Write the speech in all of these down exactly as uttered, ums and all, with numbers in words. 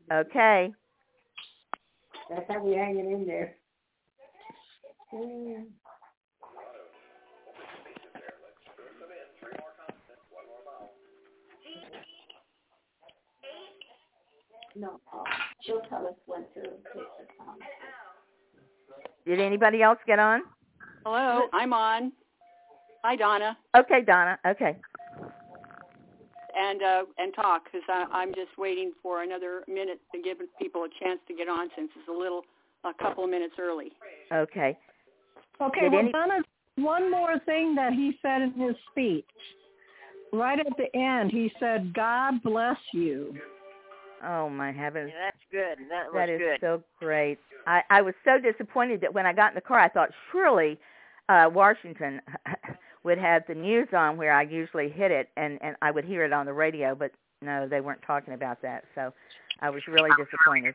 Okay. That's how we're hanging in there. Mm. No, uh, she'll tell us when to take the time. Did anybody else get on? Hello, I'm on. Hi, Donna. Okay, Donna. Okay. And uh, and talk, because I'm just waiting for another minute to give people a chance to get on, since it's a little, a couple of minutes early. Okay. Okay, Did well, any- Donna, one more thing that he said in his speech. Right at the end, he said, God bless you. Oh, my heavens. Yeah, that's good. That was That is good. so great. I, I was so disappointed that when I got in the car, I thought surely uh, Washington would have the news on where I usually hit it, and, and I would hear it on the radio, but no, they weren't talking about that. So I was really disappointed.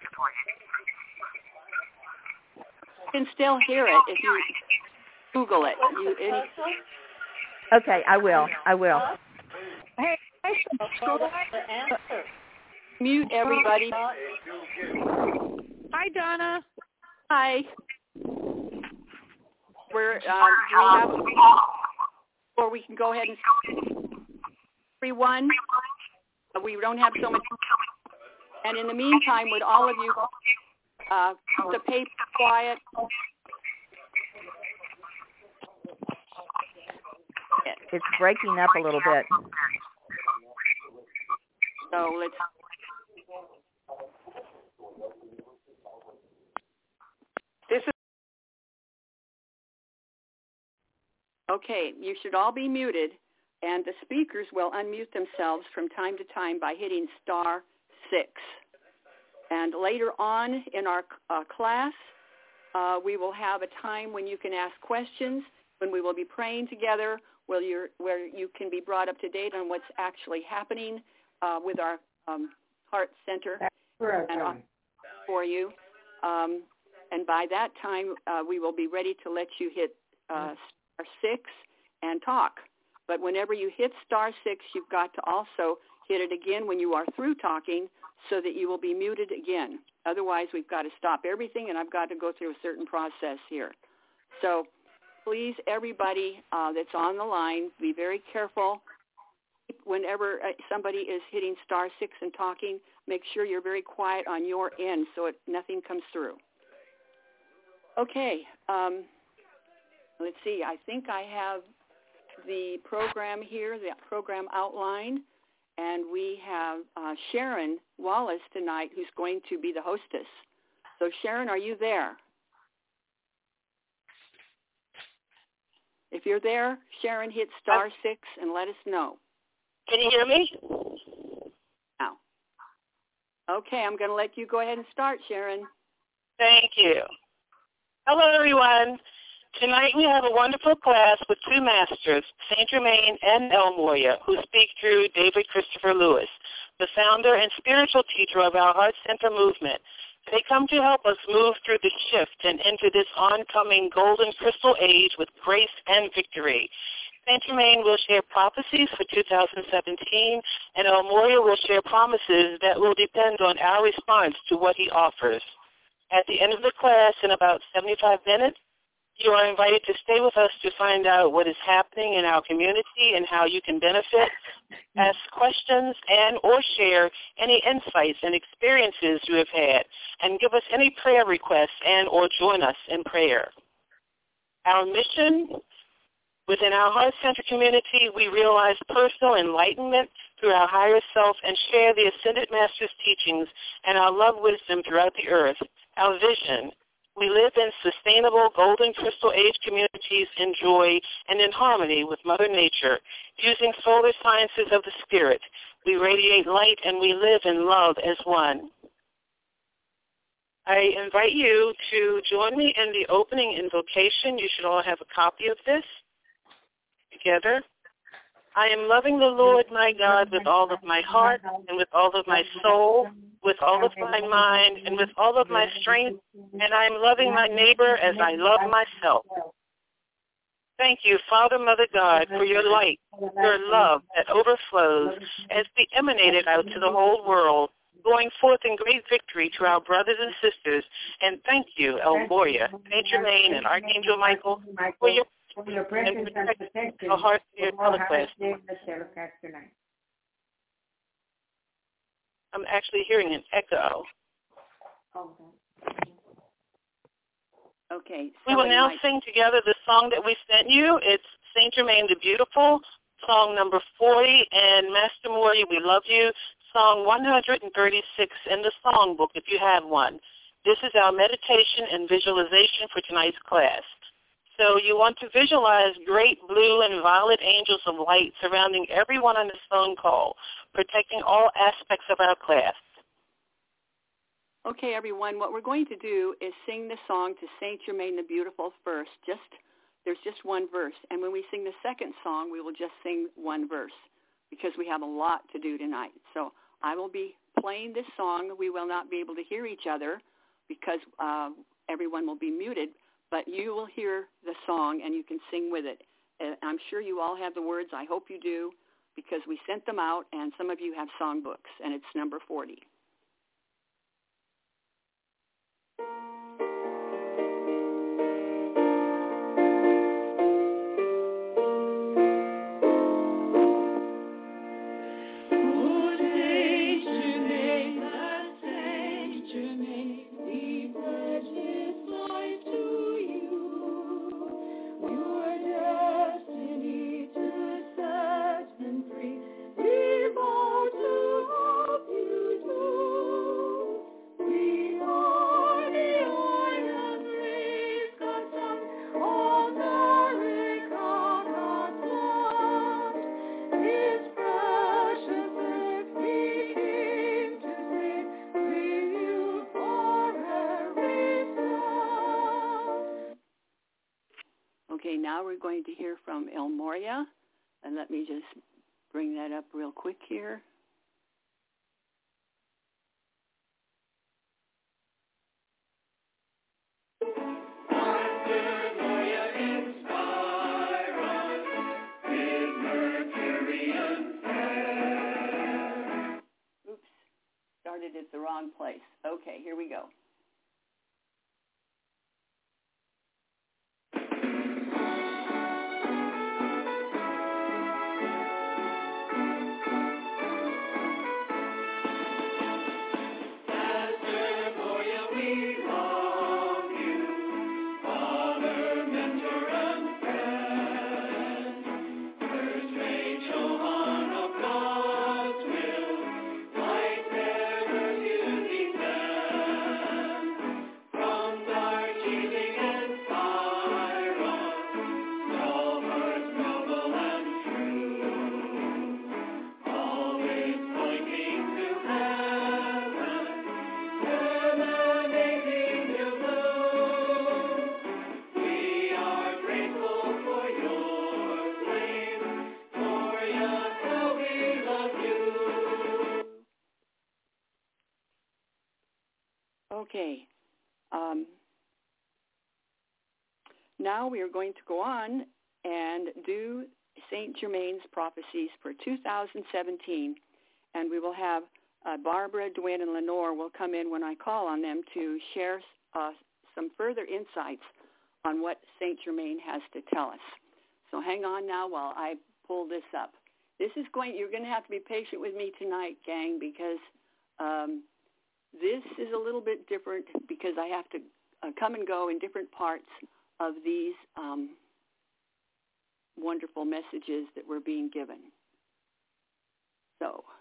You can still hear it if you Google it. You, any, Okay, I will. I will. Hey, I subscribe. mute everybody. Hi, Donna. Hi. We're, uh, we have, or we can go ahead and everyone. We don't have so much. And in the meantime, would all of you uh, keep the paper quiet? It's breaking up a little bit. So let's. This is okay. You should all be muted, and the speakers will unmute themselves from time to time by hitting star six. And later on in our uh, class, uh, we will have a time when you can ask questions, when we will be praying together, where, you're, where you can be brought up to date on what's actually happening uh, with our um, Heart Center and, uh, for you. Um, and by that time, uh, we will be ready to let you hit uh, star six and talk. But whenever you hit star six, you've got to also hit it again when you are through talking, so that you will be muted again. Otherwise, we've got to stop everything, and I've got to go through a certain process here. So please, everybody uh, that's on the line, be very careful. Whenever uh, somebody is hitting star six and talking, make sure you're very quiet on your end so it, nothing comes through. Okay. Um, let's see. I think I have the program here, the program outline. And we have uh, Sharon Wallace tonight, who's going to be the hostess. So, Sharon, are you there? If you're there, Sharon, hit star six and let us know. Can you hear me? Now. Okay, I'm going to let you go ahead and start, Sharon. Thank you. Hello, everyone. Tonight we have a wonderful class with two masters, Saint Germain and El Moya, who speak through David Christopher Lewis, the founder and spiritual teacher of our Heart Center movement. They come to help us move through the shift and into this oncoming golden crystal age with grace and victory. Saint Germain will share prophecies for two thousand seventeen, and El Moya will share promises that will depend on our response to what he offers. At the end of the class, in about seventy-five minutes, you are invited to stay with us to find out what is happening in our community and how you can benefit, ask questions, and or share any insights and experiences you have had, and give us any prayer requests and or join us in prayer. Our mission within our Heart Center community, we realize personal enlightenment through our higher self and share the Ascended Master's teachings and our love wisdom throughout the earth. Our vision: we live in sustainable golden crystal age communities in joy and in harmony with Mother Nature. Using solar sciences of the spirit, we radiate light and we live in love as one. I invite you to join me in the opening invocation. You should all have a copy of this together. I am loving the Lord my God with all of my heart and with all of my soul, with all of my mind and with all of my strength, and I am loving my neighbor as I love myself. Thank you, Father, Mother God, for your light, your love that overflows as we emanate it out to the whole world. going forth in great victory to our brothers and sisters. And thank you, El Moria, Saint Germain, and Archangel Michael, for your, for your presence and protection. Our hearts to your teleclass. I'm actually hearing an echo. Okay. We will now might... sing together the song that we sent you. It's Saint Germain the Beautiful, song number forty, and Master Moria, we love you, song one hundred thirty-six in the songbook if you have one. This is our meditation and visualization for tonight's class. So you want to visualize great blue and violet angels of light surrounding everyone on this phone call, protecting all aspects of our class. Okay, everyone, what we're going to do is sing the song to Saint Germain the Beautiful first. Just There's just one verse. And when we sing the second song, we will just sing one verse because we have a lot to do tonight. So I will be playing this song. We will not be able to hear each other because uh, everyone will be muted, but you will hear the song and you can sing with it. Uh, I'm sure you all have the words. I hope you do because we sent them out, and some of you have songbooks, and it's number forty. Okay, now we're going to hear from El Moria, and let me just bring that up real quick here. Oops, started at the wrong place. Okay, here we go. Okay. Um, now we are going to go on and do Saint Germain's prophecies for two thousand seventeen, and we will have uh, Barbara, Dwayne, and Lenore will come in when I call on them to share uh, some further insights on what Saint Germain has to tell us. So hang on now while I pull this up. This is going. You're going to have to be patient with me tonight, gang, because um, this is a little bit different because I have to uh, come and go in different parts of these um, wonderful messages that were being given. So,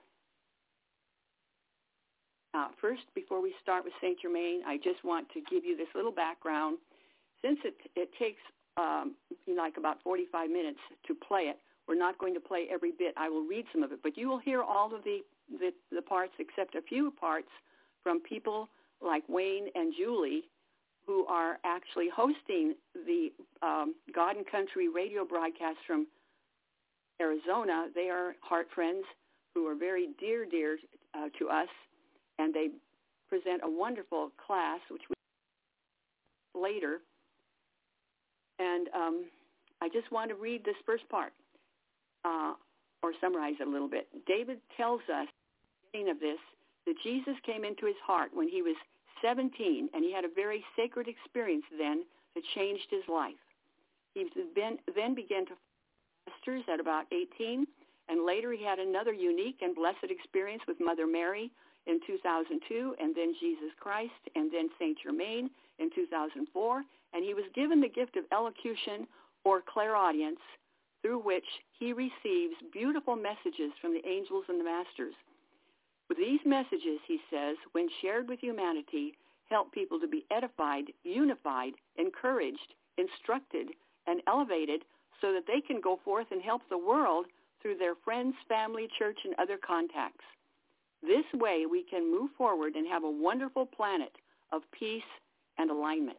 uh, first, before we start with Saint Germain, I just want to give you this little background. Since it, it takes um, you know, like about forty-five minutes to play it, we're not going to play every bit. I will read some of it, but you will hear all of the, the, the parts except a few parts from people like Wayne and Julie, who are actually hosting the um, God and Country radio broadcast from Arizona. They are heart friends who are very dear, dear uh, to us, and they present a wonderful class, which we later. And um, I just want to read this first part uh, or summarize it a little bit. David tells us at the beginning of this, that Jesus came into his heart when he was seventeen, and he had a very sacred experience then that changed his life. He been, then began to masters at about eighteen, and later he had another unique and blessed experience with Mother Mary in two thousand two, and then Jesus Christ, and then Saint Germain in two thousand four, and he was given the gift of elocution or clairaudience, through which he receives beautiful messages from the angels and the masters. With these messages, he says, when shared with humanity, help people to be edified, unified, encouraged, instructed, and elevated so that they can go forth and help the world through their friends, family, church, and other contacts. This way we can move forward and have a wonderful planet of peace and alignment.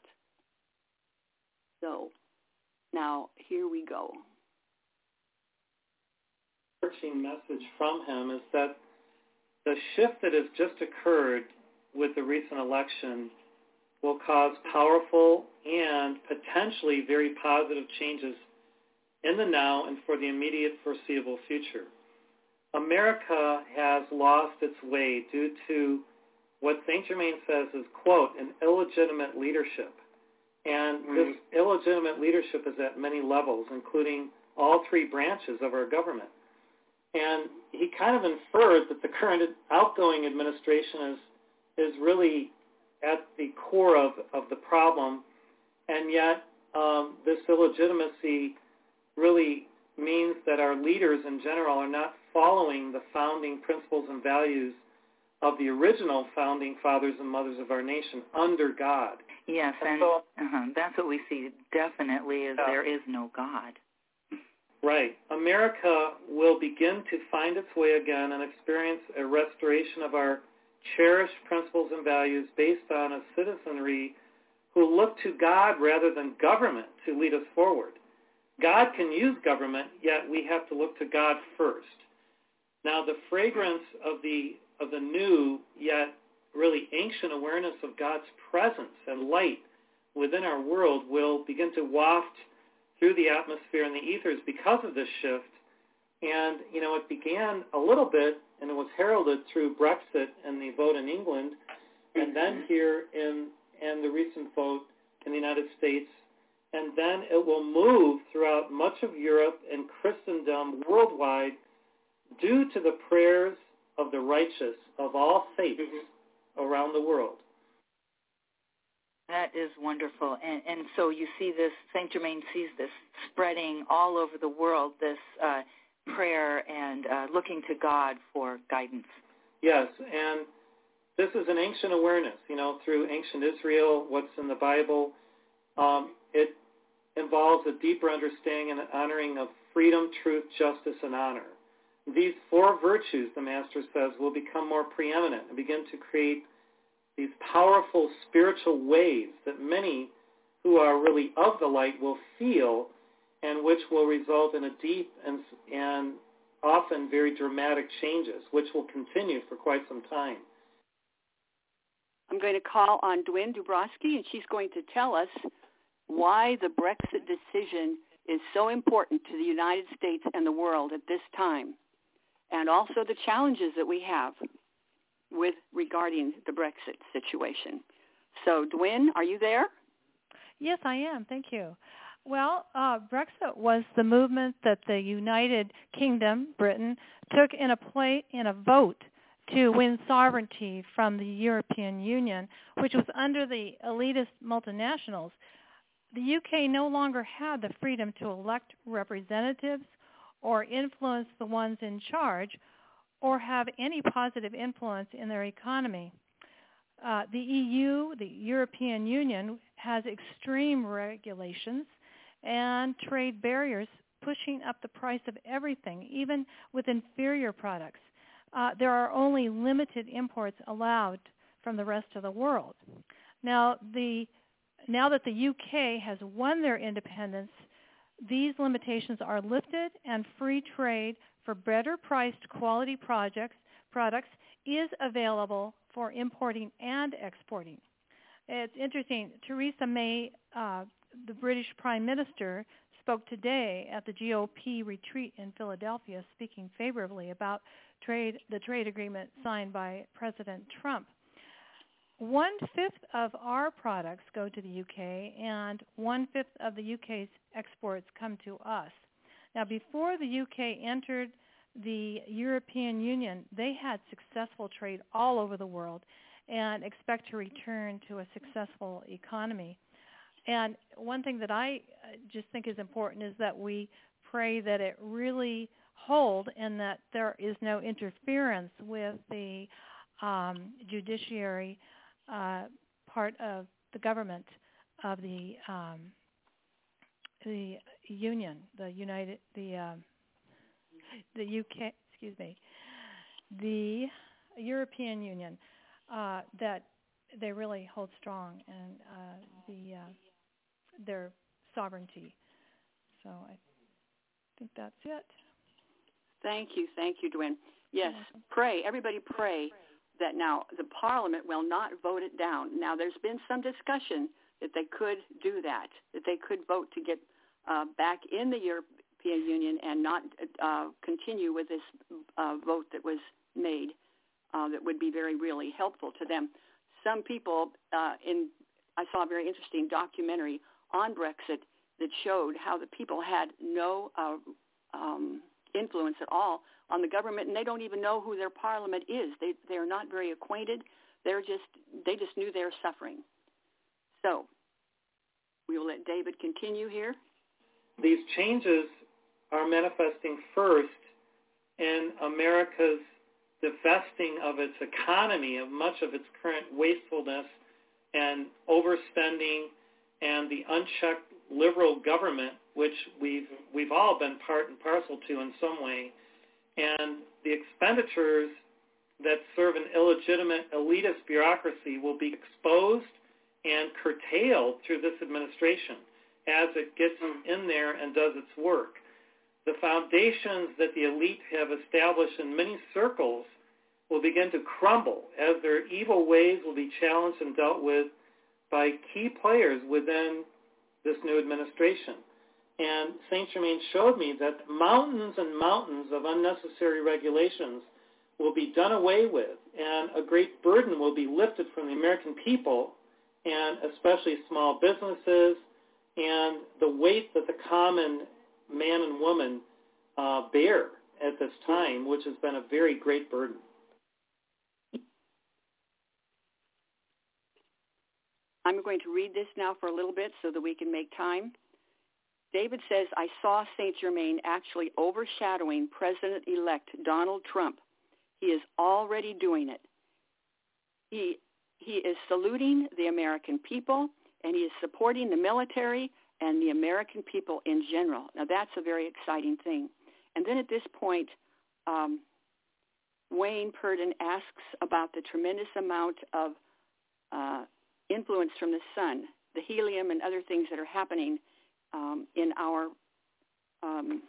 So now here we go. Searching message from him is that the shift that has just occurred with the recent election will cause powerful and potentially very positive changes in the now and for the immediate foreseeable future. America has lost its way due to what Saint Germain says is, quote, an illegitimate leadership. And mm-hmm. this illegitimate leadership is at many levels, including all three branches of our government. And he kind of inferred that the current outgoing administration is is really at the core of, of the problem, and yet um, this illegitimacy really means that our leaders in general are not following the founding principles and values of the original founding fathers and mothers of our nation under God. Yes, and, and so, uh-huh, that's what we see definitely is uh, there is no God. Right. America will begin to find its way again and experience a restoration of our cherished principles and values based on a citizenry who look to God rather than government to lead us forward. God can use government, yet we have to look to God first. Now, the fragrance of the of the new, yet really ancient awareness of God's presence and light within our world will begin to waft through the atmosphere and the ethers because of this shift. And, you know, it began a little bit, and it was heralded through Brexit and the vote in England, and then here in, in the recent vote in the United States. And then it will move throughout much of Europe and Christendom worldwide due to the prayers of the righteous of all faiths mm-hmm. around the world. That is wonderful. And, and so you see this, Saint Germain sees this spreading all over the world, this uh, prayer and uh, looking to God for guidance. Yes, and this is an ancient awareness, you know, through ancient Israel, what's in the Bible. Um, it involves a deeper understanding and honoring of freedom, truth, justice, and honor. These four virtues, the Master says, will become more preeminent and begin to create these powerful spiritual waves that many who are really of the light will feel, and which will result in a deep and, and often very dramatic changes, which will continue for quite some time. I'm going to call on Dwin Dubrowski, and she's going to tell us why the Brexit decision is so important to the United States and the world at this time, and also the challenges that we have with regarding the Brexit situation. So, Dwin, are you there? Yes, I am. Thank you. Well, uh, Brexit was the movement that the United Kingdom, Britain, took in a play in a vote to win sovereignty from the European Union, which was under the elitist multinationals. The U K no longer had the freedom to elect representatives or influence the ones in charge or have any positive influence in their economy. Uh, the E U, the European Union, has extreme regulations and trade barriers pushing up the price of everything, even with inferior products. Uh, there are only limited imports allowed from the rest of the world. Now, the now that the U K has won their independence, these limitations are lifted, and free trade for better priced quality projects, products is available for importing and exporting. It's interesting, Theresa May, uh, the British Prime Minister, spoke today at the G O P retreat in Philadelphia, speaking favorably about trade, the trade agreement signed by President Trump. One-fifth of our products go to the U K, and one-fifth of the U K's exports come to us. Now, before the U K entered the European Union, they had successful trade all over the world and expect to return to a successful economy. And one thing that I just think is important is that we pray that it really hold and that there is no interference with the um, judiciary uh, part of the government of the um, the Union, the United, the um, the U K, excuse me, the European Union, uh, that they really hold strong and uh, the uh, their sovereignty. So I think that's it. Thank you, thank you, Dwayne. Yes, pray, everybody pray that now the Parliament will not vote it down. Now there's been some discussion that they could do that, that they could vote to get uh, back in the European Union and not uh, continue with this uh, vote that was made uh, that would be very, really helpful to them. Some people uh, in, I saw a very interesting documentary on Brexit that showed how the people had no uh, um, influence at all on the government, and they don't even know who their parliament is. They they are not very acquainted. They're just they just knew they were suffering. So we will let David continue here. These changes are manifesting first in America's divesting of its economy of much of its current wastefulness and overspending and the unchecked liberal government, which we've we've all been part and parcel to in some way, and the expenditures that serve an illegitimate elitist bureaucracy will be exposed and curtailed through this administration as it gets in there and does its work. The foundations that the elite have established in many circles will begin to crumble as their evil ways will be challenged and dealt with by key players within this new administration. And Saint Germain showed me that mountains and mountains of unnecessary regulations will be done away with, and a great burden will be lifted from the American people, and especially small businesses, and the weight that the common man and woman uh, bear at this time, which has been a very great burden. I'm going to read this now for a little bit so that we can make time. David says, I saw Saint Germain actually overshadowing President-elect Donald Trump. He is already doing it. He, he is saluting the American people, and he is supporting the military and the American people in general. Now, that's a very exciting thing. And then at this point, um, Wayne Purdon asks about the tremendous amount of uh, influence from the sun, the helium and other things that are happening um, in our um,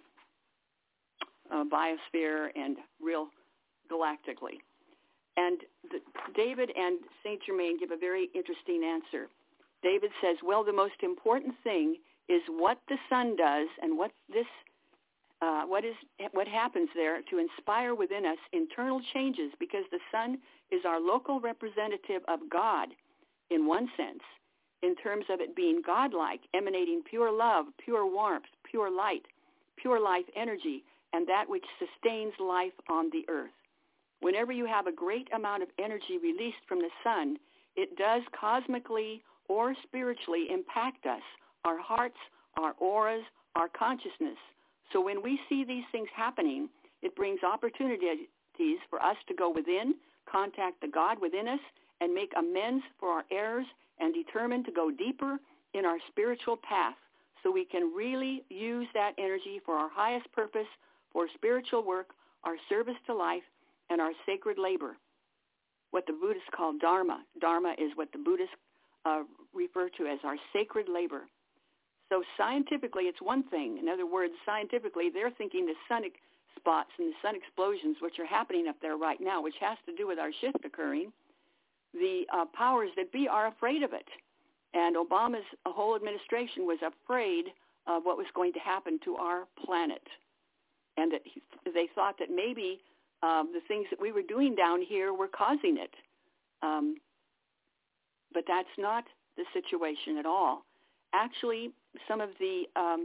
uh, biosphere and real galactically. And the, David and Saint Germain give a very interesting answer. David says, well, the most important thing is what the sun does and what this, uh, what is, what happens there to inspire within us internal changes, because the sun is our local representative of God in one sense, in terms of it being godlike, emanating pure love, pure warmth, pure light, pure life energy, and that which sustains life on the earth. Whenever you have a great amount of energy released from the sun, it does cosmically or spiritually impact us, our hearts, our auras, our consciousness. So when we see these things happening, it brings opportunities for us to go within, contact the God within us, and make amends for our errors and determine to go deeper in our spiritual path so we can really use that energy for our highest purpose, for spiritual work, our service to life, and our sacred labor, what the Buddhists call dharma. Dharma is what the Buddhists uh, refer to as our sacred labor. So scientifically, it's one thing. In other words, scientifically, they're thinking the sun spots and the sun explosions, which are happening up there right now, which has to do with our shift occurring, the uh, powers that be are afraid of it. And Obama's whole administration was afraid of what was going to happen to our planet, and that he, they thought that maybe um, the things that we were doing down here were causing it. Um, but that's not the situation at all. Actually, some of the um,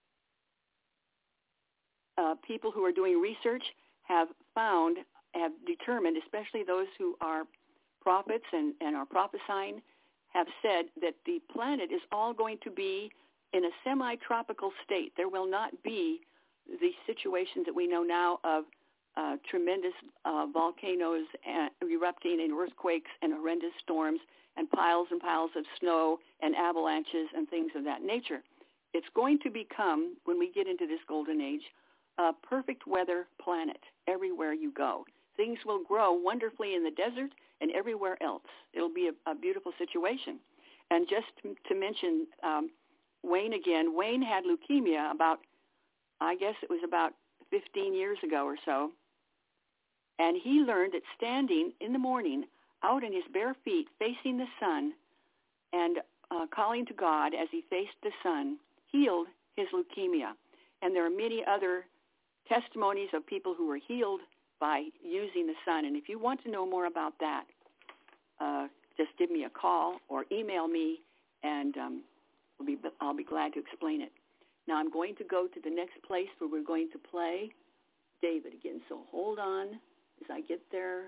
uh, people who are doing research have found, have determined, especially those who are prophets and, and are prophesying, have said that the planet is all going to be in a semi-tropical state. There will not be the situations that we know now of uh, tremendous uh, volcanoes and erupting and earthquakes and horrendous storms and piles and piles of snow and avalanches and things of that nature. It's going to become, when we get into this golden age, a perfect weather planet everywhere you go. Things will grow wonderfully in the desert and everywhere else. It'll be a, a beautiful situation. And just to, to mention um, Wayne again, Wayne had leukemia about, I guess it was about fifteen years ago or so. And he learned that standing in the morning out in his bare feet facing the sun and uh, calling to God as he faced the sun healed his leukemia. And there are many other testimonies of people who were healed by using the sun. And if you want to know more about that, uh, just give me a call or email me, and um, we'll be, I'll be glad to explain it. Now I'm going to go to the next place where we're going to play David again. So hold on as I get there.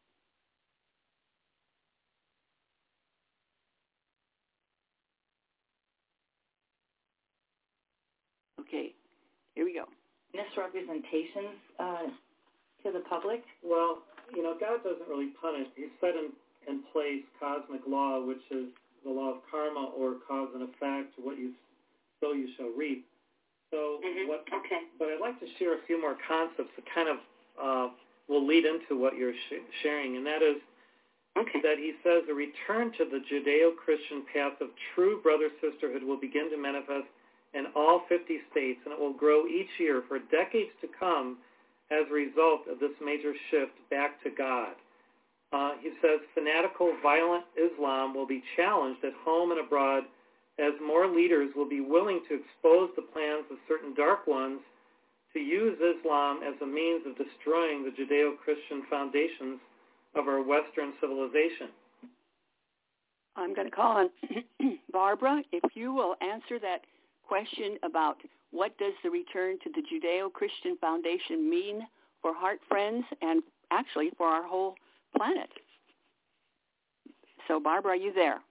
Okay, here we go. Misrepresentations uh, to the public? Well, you know, God doesn't really punish. He set in, in place cosmic law, which is the law of karma, or cause and effect. What you sow, you shall reap. So, mm-hmm. what? Okay. But I'd like to share a few more concepts that kind of uh, will lead into what you're sh- sharing, and that is okay. that he says a return to the Judeo-Christian path of true brother-sisterhood will begin to manifest in all fifty states, and it will grow each year for decades to come as a result of this major shift back to God. Uh, he says fanatical, violent Islam will be challenged at home and abroad as more leaders will be willing to expose the plans of certain dark ones to use Islam as a means of destroying the Judeo-Christian foundations of our Western civilization. I'm going to call on Barbara. If you will answer that question about what does the return to the Judeo-Christian Foundation mean for Heart Friends and actually for our whole planet. So, Barbara, are you there?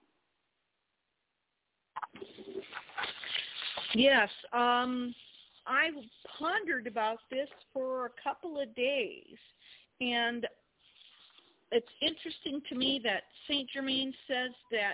Yes. Um, I pondered about this for a couple of days, and it's interesting to me that Saint Germain says that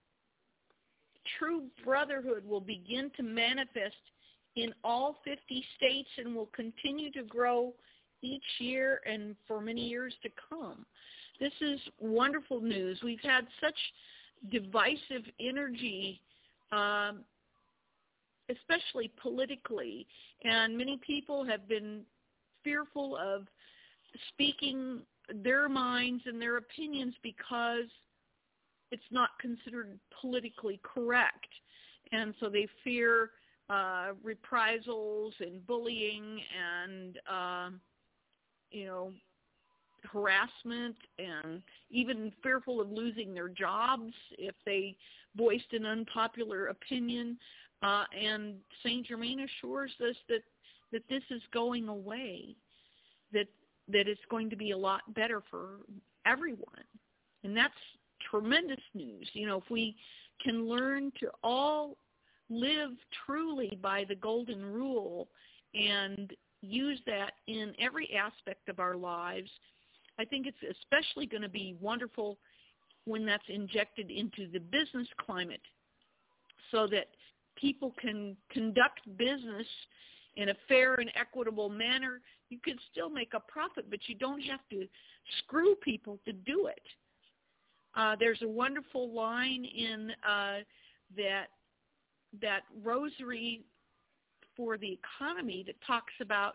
true brotherhood will begin to manifest in all fifty states and will continue to grow each year and for many years to come. This is wonderful news. We've had such divisive energy, um, especially politically, and many people have been fearful of speaking their minds and their opinions because it's not considered politically correct. And so they fear uh, reprisals and bullying and, uh, you know, harassment, and even fearful of losing their jobs if they voiced an unpopular opinion. Uh, and Saint Germain assures us that, that this is going away, that that it's going to be a lot better for everyone. And that's tremendous news. You know, if we can learn to all live truly by the golden rule and use that in every aspect of our lives, I think it's especially going to be wonderful when that's injected into the business climate so that people can conduct business in a fair and equitable manner. You can still make a profit, but you don't have to screw people to do it. Uh, there's a wonderful line in uh, that that rosary for the economy that talks about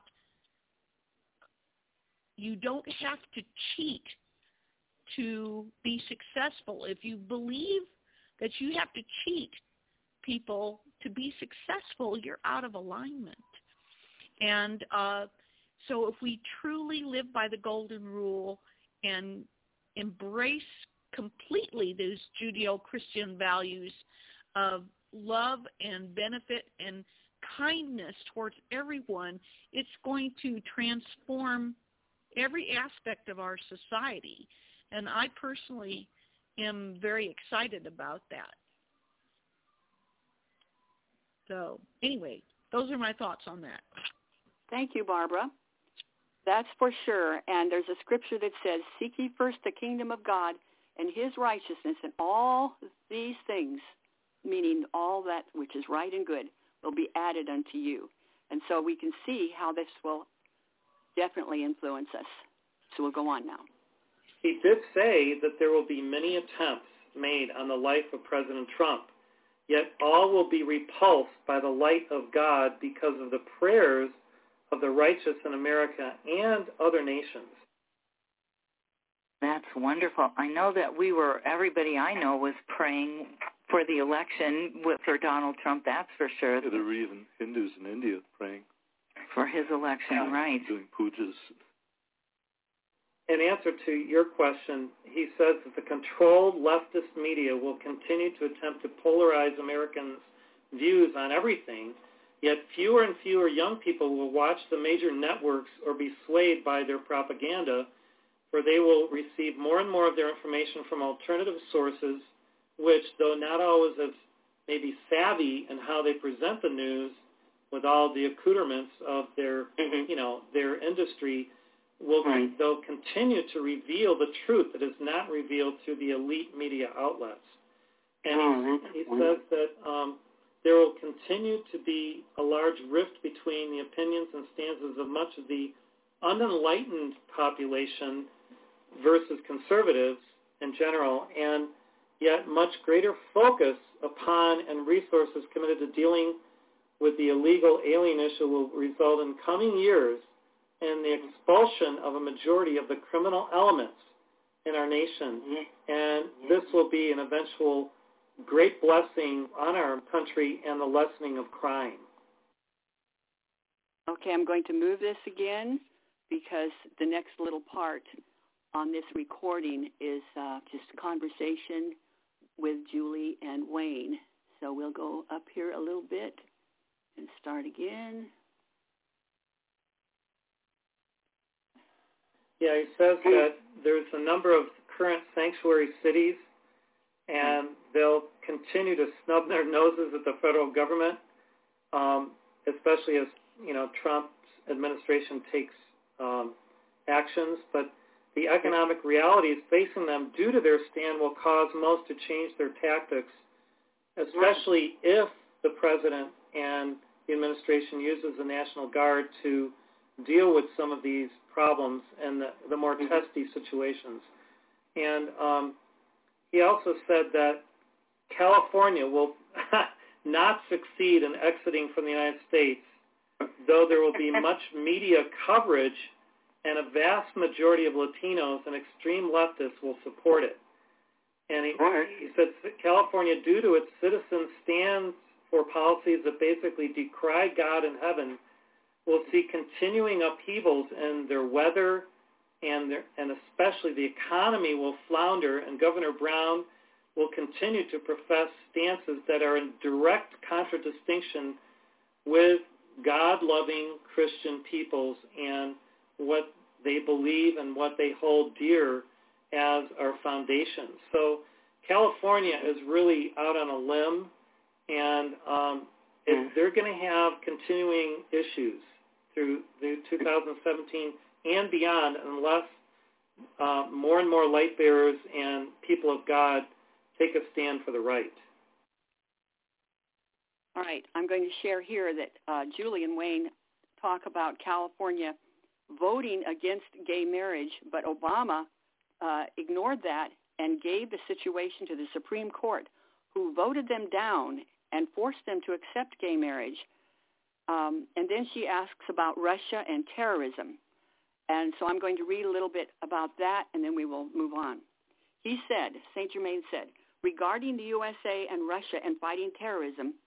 you don't have to cheat to be successful. If you believe that you have to cheat people to be successful, you're out of alignment. And uh, so if we truly live by the golden rule and embrace completely those Judeo-Christian values of love and benefit and kindness towards everyone, it's going to transform every aspect of our society. And I personally am very excited about that. So anyway, those are my thoughts on that. Thank you, Barbara. That's for sure. And there's a scripture that says, seek ye first the kingdom of God and his righteousness, and all these things, meaning all that which is right and good, will be added unto you. And so we can see how this will definitely influence us. So we'll go on now. He did say that there will be many attempts made on the life of President Trump, yet all will be repulsed by the light of God because of the prayers of the righteous in America and other nations. That's wonderful. I know that we were, everybody I know was praying for the election with, for Donald Trump, that's for sure. Yeah, there were even Hindus in India praying. For his election, yeah, right. Doing pujas. In answer to your question, he says that the controlled leftist media will continue to attempt to polarize Americans' views on everything, yet fewer and fewer young people will watch the major networks or be swayed by their propaganda, for they will receive more and more of their information from alternative sources, which, though not always as maybe savvy in how they present the news with all the accoutrements of their, mm-hmm. you know, their industry, will right. they'll continue to reveal the truth that is not revealed through the elite media outlets. And oh, he, he says that um, there will continue to be a large rift between the opinions and stances of much of the unenlightened population versus conservatives in general, and yet much greater focus upon and resources committed to dealing with the illegal alien issue will result in coming years in the expulsion of a majority of the criminal elements in our nation. And this will be an eventual great blessing on our country and the lessening of crime. Okay, I'm going to move this again because the next little part on this recording is uh, just a conversation with Julie and Wayne. So we'll go up here a little bit and start again. Yeah, he says that there's a number of current sanctuary cities, and they'll continue to snub their noses at the federal government, um, especially as, you know, Trump's administration takes um, actions. But the economic realities facing them due to their stand will cause most to change their tactics, especially if the president and the administration uses the National Guard to deal with some of these problems and the, the more testy situations. And um, he also said that California will not succeed in exiting from the United States, though there will be much media coverage and a vast majority of Latinos and extreme leftists will support it. And he, he said California, due to its citizens, stands for policies that basically decry God in heaven, will see continuing upheavals in their weather, and their, and especially the economy will flounder, and Governor Brown will continue to profess stances that are in direct contradistinction with God-loving Christian peoples and what they believe and what they hold dear as our foundation. So California is really out on a limb, and um, it, they're going to have continuing issues through the two thousand seventeen and beyond, unless uh, more and more light bearers and people of God take a stand for the right. All right, I'm going to share here that uh, Julie and Wayne talk about California voting against gay marriage, but Obama uh, ignored that and gave the situation to the Supreme Court, who voted them down and forced them to accept gay marriage. Um, and then she asks about Russia and terrorism. And so I'm going to read a little bit about that, and then we will move on. He said, Saint Germain said, regarding the U S A and Russia and fighting terrorism,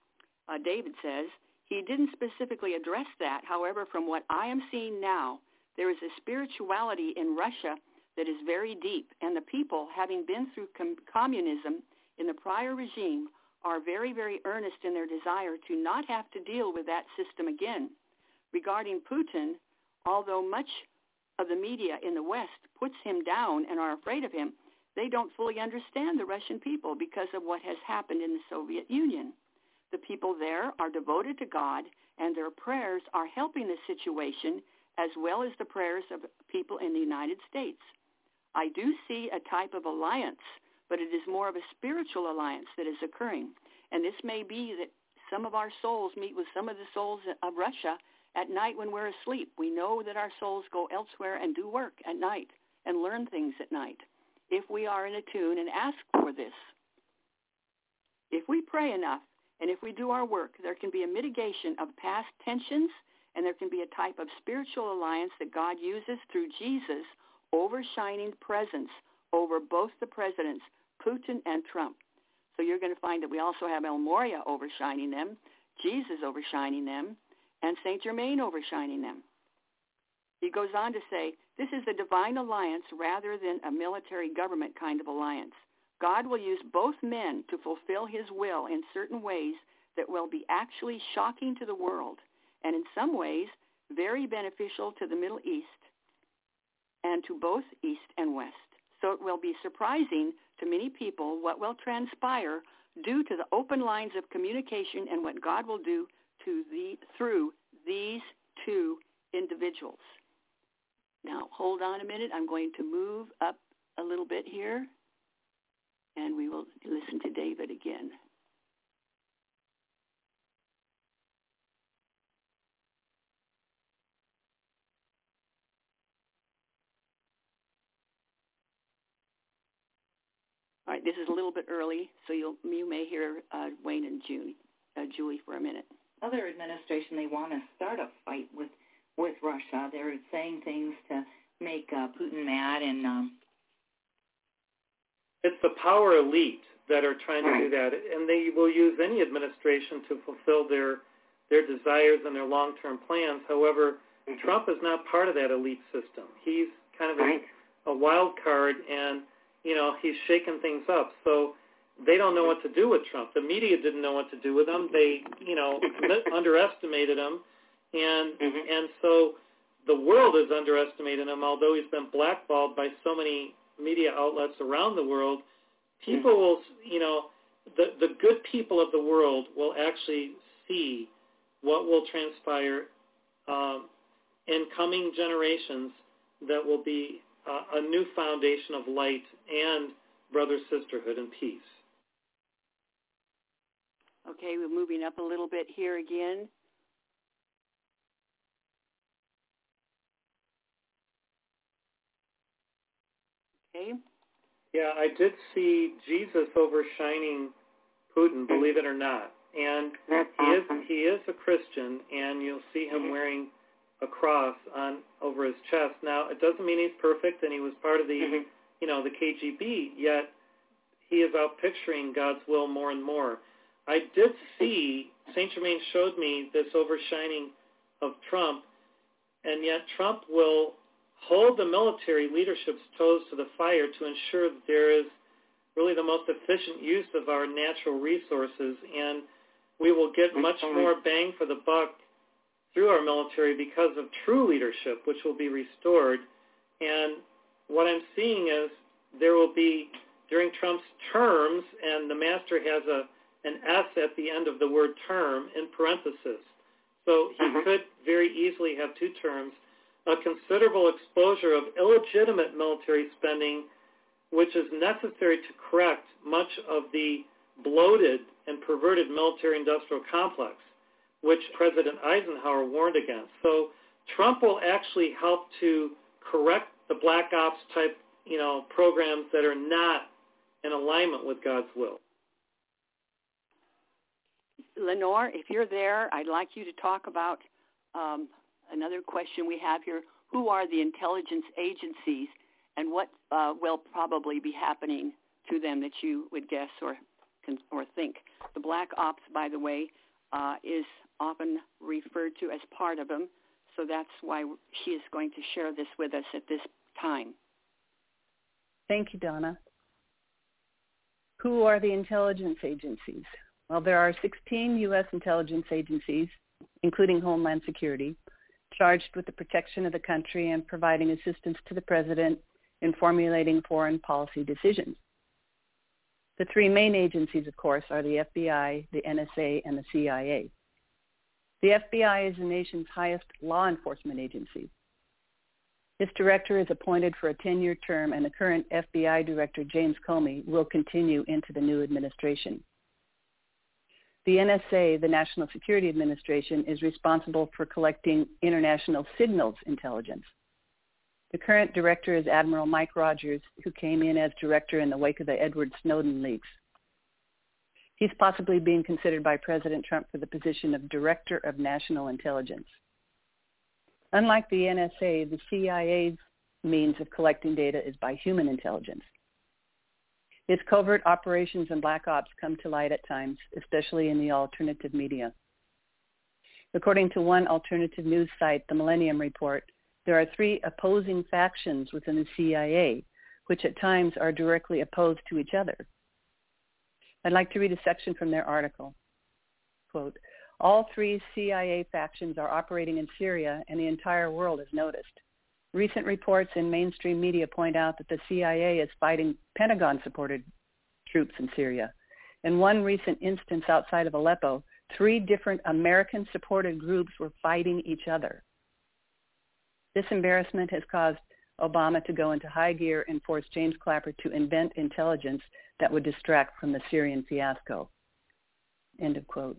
uh, David says, he didn't specifically address that. However, from what I am seeing now, there is a spirituality in Russia that is very deep, and the people, having been through com- communism in the prior regime, are very, very earnest in their desire to not have to deal with that system again. Regarding Putin, although much of the media in the West puts him down and are afraid of him, they don't fully understand the Russian people because of what has happened in the Soviet Union. The people there are devoted to God, and their prayers are helping the situation as well as the prayers of people in the United States. I do see a type of alliance, but it is more of a spiritual alliance that is occurring. And this may be that some of our souls meet with some of the souls of Russia at night when we're asleep. We know that our souls go elsewhere and do work at night and learn things at night if we are in attune and ask for this. If we pray enough and if we do our work, there can be a mitigation of past tensions, and there can be a type of spiritual alliance that God uses through Jesus' overshining presence over both the presidents, Putin and Trump. So you're going to find that we also have El Morya overshining them, Jesus overshining them, and Saint Germain overshining them. He goes on to say, this is a divine alliance rather than a military government kind of alliance. God will use both men to fulfill his will in certain ways that will be actually shocking to the world, and in some ways very beneficial to the Middle East and to both East and West. So it will be surprising to many people what will transpire due to the open lines of communication and what God will do to the through these two individuals. Now, hold on a minute. I'm going to move up a little bit here, and we will listen to David again. All right, this is a little bit early, so you'll, you may hear uh, Wayne and Julie, uh, Julie for a minute. Other administration, they want to start a fight with, with Russia. They're saying things to make uh, Putin mad. and um... It's the power elite that are trying to do that, and they will use any administration to fulfill their their desires and their long-term plans. However, mm-hmm. Trump is not part of that elite system. He's kind of a, a wild card, and you know, he's shaking things up. So they don't know what to do with Trump. The media didn't know what to do with him. They, you know, underestimated him. And mm-hmm. and so the world has underestimated him, although he's been blackballed by so many media outlets around the world. People mm-hmm. will, you know, the, the good people of the world will actually see what will transpire um, in coming generations that will be Uh, a new foundation of light and brother sisterhood and peace. Okay, we're moving up a little bit here again. Okay. Yeah, I did see Jesus overshining Putin, believe it or not. And he is he is a Christian, and you'll see him wearing a cross on over his chest. Now, it doesn't mean he's perfect, and he was part of the, mm-hmm. you know, the K G B, yet he is out picturing God's will more and more. I did see, Saint Germain showed me this overshining of Trump, and yet Trump will hold the military leadership's toes to the fire to ensure that there is really the most efficient use of our natural resources, and we will get much more bang for the buck through our military because of true leadership, which will be restored. And what I'm seeing is there will be, during Trump's terms, and the master has a an S at the end of the word term in parentheses. So he mm-hmm. could very easily have two terms, a considerable exposure of illegitimate military spending, which is necessary to correct much of the bloated and perverted military-industrial complex, which President Eisenhower warned against. So Trump will actually help to correct the black ops type, you know, programs that are not in alignment with God's will. Lenore, if you're there, I'd like you to talk about um, another question we have here. Who are the intelligence agencies, and what uh, will probably be happening to them that you would guess or or think? The black ops, by the way, uh, is often referred to as part of them. So that's why she is going to share this with us at this time. Thank you, Donna. Who are the intelligence agencies? Well, there are sixteen U S intelligence agencies, including Homeland Security, charged with the protection of the country and providing assistance to the president in formulating foreign policy decisions. The three main agencies, of course, are the F B I, the N S A, and the C I A. The F B I is the nation's highest law enforcement agency. Its director is appointed for a ten-year term, and the current F B I director, James Comey, will continue into the new administration. The N S A, the National Security Administration, is responsible for collecting international signals intelligence. The current director is Admiral Mike Rogers, who came in as director in the wake of the Edward Snowden leaks. He's possibly being considered by President Trump for the position of Director of National Intelligence. Unlike the N S A, the C I A's means of collecting data is by human intelligence. Its covert operations and black ops come to light at times, especially in the alternative media. According to one alternative news site, the Millennium Report, there are three opposing factions within the C I A, which at times are directly opposed to each other. I'd like to read a section from their article. Quote, all three C I A factions are operating in Syria, and the entire world has noticed. Recent reports in mainstream media point out that the C I A is fighting Pentagon-supported troops in Syria. In one recent instance outside of Aleppo, three different American-supported groups were fighting each other. This embarrassment has caused Obama to go into high gear and force James Clapper to invent intelligence that would distract from the Syrian fiasco. End of quote.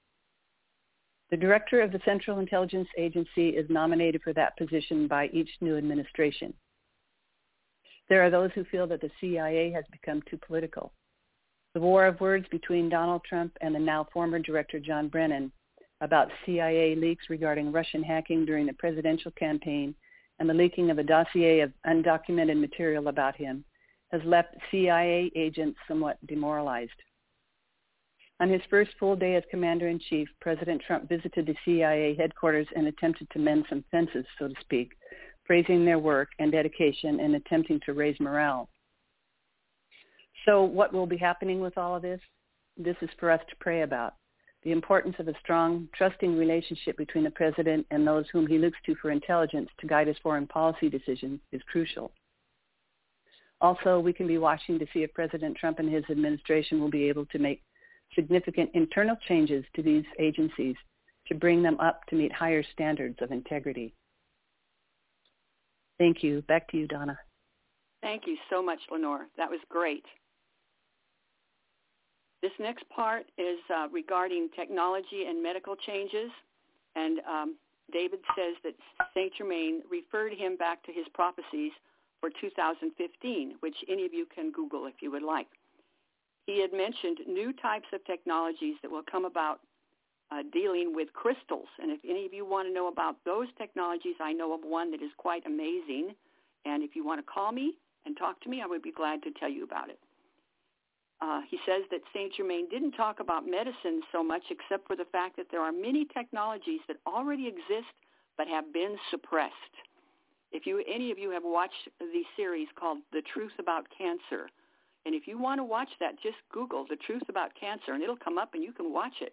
The director of the Central Intelligence Agency is nominated for that position by each new administration. There are those who feel that the C I A has become too political. The war of words between Donald Trump and the now former director John Brennan about C I A leaks regarding Russian hacking during the presidential campaign and the leaking of a dossier of undocumented material about him has left C I A agents somewhat demoralized. On his first full day as commander-in-chief, President Trump visited the C I A headquarters and attempted to mend some fences, so to speak, praising their work and dedication and attempting to raise morale. So what will be happening with all of this? This is for us to pray about. The importance of a strong, trusting relationship between the president and those whom he looks to for intelligence to guide his foreign policy decisions is crucial. Also, we can be watching to see if President Trump and his administration will be able to make significant internal changes to these agencies to bring them up to meet higher standards of integrity. Thank you. Back to you, Donna. Thank you so much, Lenore. That was great. This next part is uh, regarding technology and medical changes, and um, David says that Saint Germain referred him back to his prophecies for two thousand fifteen, which any of you can Google if you would like. He had mentioned new types of technologies that will come about uh, dealing with crystals, and if any of you want to know about those technologies, I know of one that is quite amazing, and if you want to call me and talk to me, I would be glad to tell you about it. Uh, he says that Saint Germain didn't talk about medicine so much except for the fact that there are many technologies that already exist but have been suppressed. If you, any of you have watched the series called The Truth About Cancer, and if you want to watch that, just Google The Truth About Cancer, and it'll come up and you can watch it.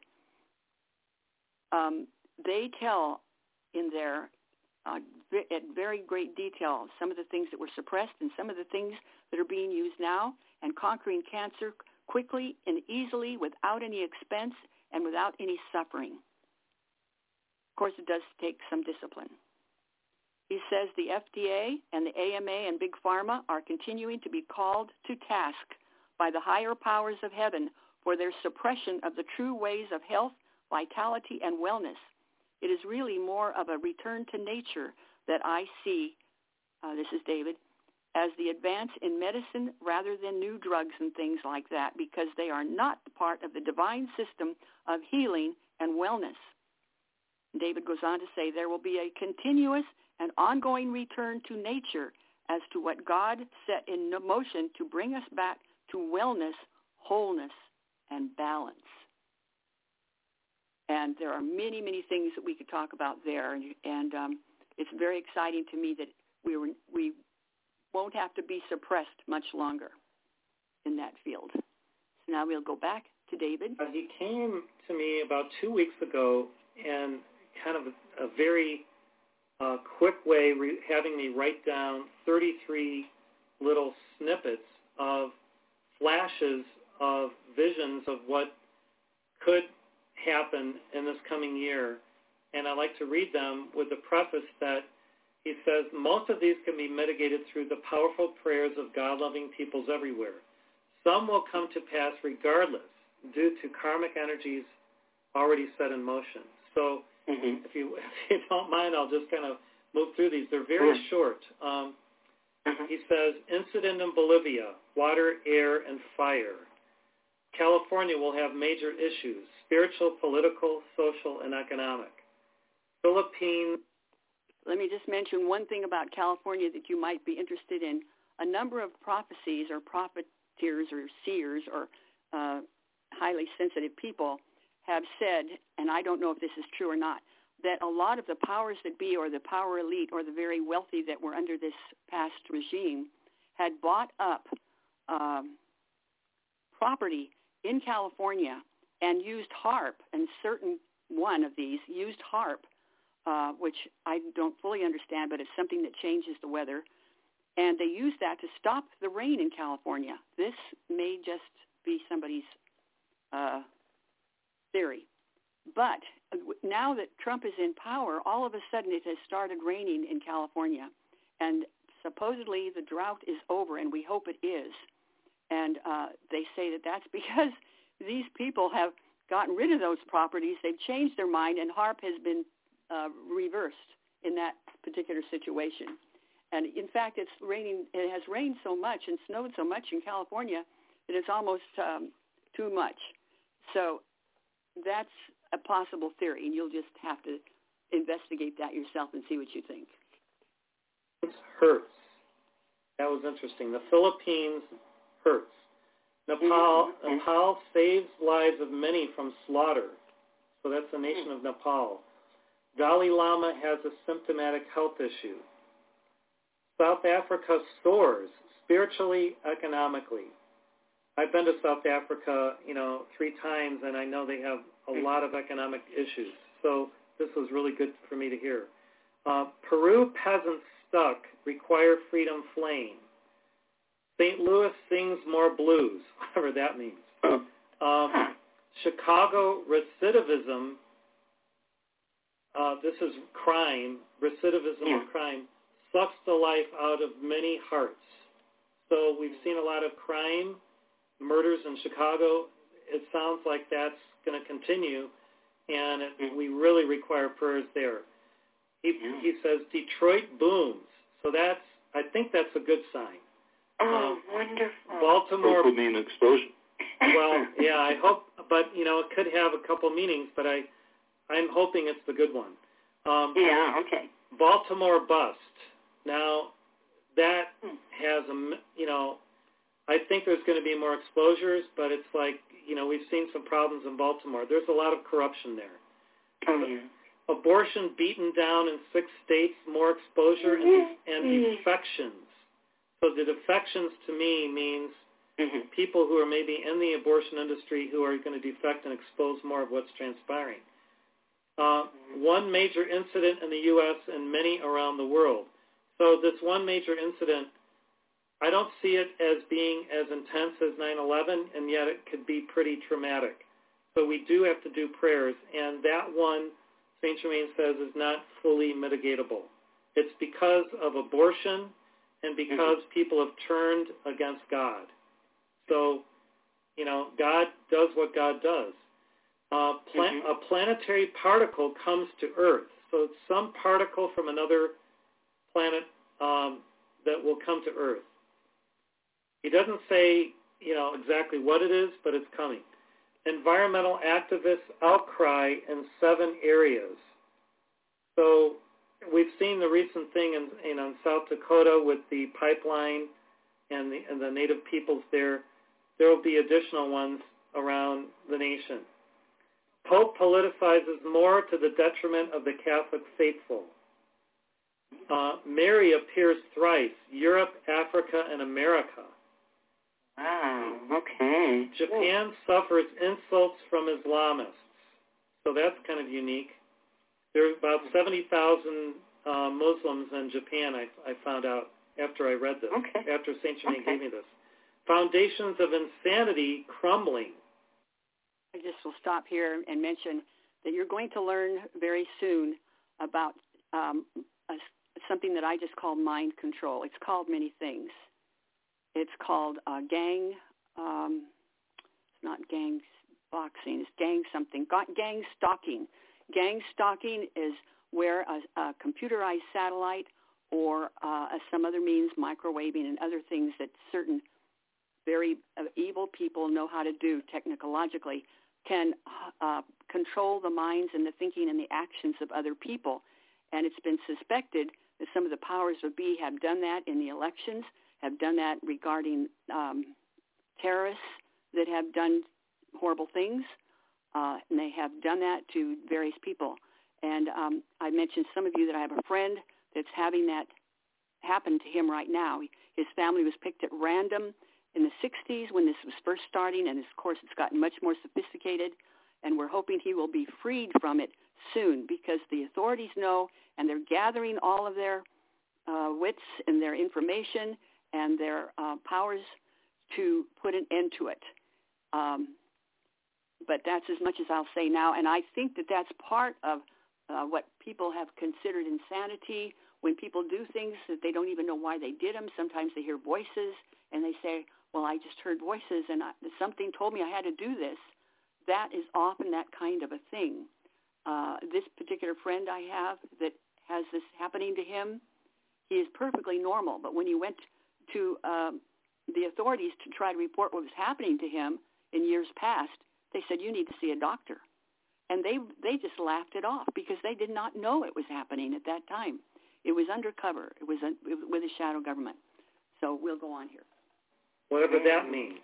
Um, they tell in there uh, at very great detail some of the things that were suppressed and some of the things that are being used now, and conquering cancer quickly and easily without any expense and without any suffering. Of course, it does take some discipline. He says the F D A and the A M A and Big Pharma are continuing to be called to task by the higher powers of heaven for their suppression of the true ways of health, vitality, and wellness. It is really more of a return to nature that I see, uh, this is David, as the advance in medicine rather than new drugs and things like that, because they are not part of the divine system of healing and wellness. David goes on to say there will be a continuous and ongoing return to nature as to what God set in motion to bring us back to wellness, wholeness, and balance. And there are many, many things that we could talk about there. And, and um, it's very exciting to me that we were, we won't have to be suppressed much longer in that field. So now we'll go back to David. Uh, he came to me about two weeks ago and kind of a, a very uh, quick way re- having me write down thirty-three little snippets of flashes of visions of what could happen in this coming year. And I like to read them with the preface that he says, most of these can be mitigated through the powerful prayers of God-loving peoples everywhere. Some will come to pass regardless due to karmic energies already set in motion. So mm-hmm. if, you, if you don't mind, I'll just kind of move through these. They're very mm-hmm. short. Um, mm-hmm. He says, incident in Bolivia, water, air, and fire. California will have major issues, spiritual, political, social, and economic. Philippines. Let me just mention one thing about California that you might be interested in. A number of prophecies or propheters or seers or uh, highly sensitive people have said, and I don't know if this is true or not, that a lot of the powers that be or the power elite or the very wealthy that were under this past regime had bought up um, property in California and used HAARP, and certain one of these used HAARP, uh, which I don't fully understand, but it's something that changes the weather, and they used that to stop the rain in California. This may just be somebody's uh, theory. But now that Trump is in power, all of a sudden it has started raining in California, and supposedly the drought is over, and we hope it is. And uh, they say that that's because these people have gotten rid of those properties. They've changed their mind, and HAARP has been uh, reversed in that particular situation. And, in fact, it's raining. It has rained so much and snowed so much in California that it's almost um, too much. So that's a possible theory, and you'll just have to investigate that yourself and see what you think. It hurts. That was interesting. The Philippines hurts. Nepal, mm-hmm. Nepal saves lives of many from slaughter. So that's the nation mm-hmm. of Nepal. Dalai Lama has a symptomatic health issue. South Africa soars spiritually, economically. I've been to South Africa, you know, three times, and I know they have a lot of economic issues. So this was really good for me to hear. Uh, Peru peasants stuck, require freedom flame. Saint Louis sings more blues, whatever that means. Um, Chicago recidivism, uh, this is crime, recidivism yeah. of crime, sucks the life out of many hearts. So we've seen a lot of crime, murders in Chicago. It sounds like that's going to continue, and it, we really require prayers there. He, yeah. he says Detroit booms. So that's, I think that's a good sign. Oh, um, wonderful. Baltimore. It would mean explosion. Well, yeah, I hope, but, you know, it could have a couple meanings, but I, I'm hoping it's the good one. Um, yeah, okay. Baltimore bust. Now, that has, a, you know, I think there's going to be more exposures, but it's like, you know, we've seen some problems in Baltimore. There's a lot of corruption there. Oh, yeah. Abortion beaten down in six states, more exposure, and, and defections. So the defections to me means mm-hmm. people who are maybe in the abortion industry who are going to defect and expose more of what's transpiring. Uh, mm-hmm. One major incident in the U S and many around the world. So this one major incident, I don't see it as being as intense as nine eleven, and yet it could be pretty traumatic. So we do have to do prayers, and that one, Saint Germain says, is not fully mitigatable. It's because of abortion and because mm-hmm. people have turned against God. So, you know, God does what God does. Uh, plan- mm-hmm. A planetary particle comes to Earth. So it's some particle from another planet um, that will come to Earth. He doesn't say, you know, exactly what it is, but it's coming. Environmental activists outcry in seven areas. So we've seen the recent thing in, in, in South Dakota with the pipeline and the, and the native peoples there. There will be additional ones around the nation. Pope politicizes more to the detriment of the Catholic faithful. Uh, Mary appears thrice, Europe, Africa, and America. Wow, okay. Japan suffers insults from Islamists. So that's kind of unique. There are about seventy thousand uh, Muslims in Japan, I, I found out after I read this, okay. after Saint Germain okay. gave me this. Foundations of insanity crumbling. I just will stop here and mention that you're going to learn very soon about um, a, something that I just call mind control. It's called many things. It's called uh, gang, um, it's not gang boxing, it's gang something, gang stalking. Gang stalking is where a, a computerized satellite or uh, some other means, microwaving and other things that certain very uh, evil people know how to do technologically, can uh, control the minds and the thinking and the actions of other people. And it's been suspected that some of the powers that be have done that in the elections, have done that regarding um, terrorists that have done horrible things, uh, and they have done that to various people. And um, I mentioned some of you that I have a friend that's having that happen to him right now. His family was picked at random in the sixties when this was first starting, and of course it's gotten much more sophisticated, and we're hoping he will be freed from it soon because the authorities know, and they're gathering all of their uh, wits and their information and their uh, powers to put an end to it. Um, but that's as much as I'll say now, and I think that that's part of uh, what people have considered insanity, when people do things that they don't even know why they did them. Sometimes they hear voices, and they say, well, I just heard voices, and I, something told me I had to do this. That is often that kind of a thing. Uh, this particular friend I have that has this happening to him, he is perfectly normal, but when he went to um, the authorities to try to report what was happening to him in years past, they said, you need to see a doctor. And they they just laughed it off because they did not know it was happening at that time. It was undercover. It was, a, it was with a shadow government. So we'll go on here. Whatever that means.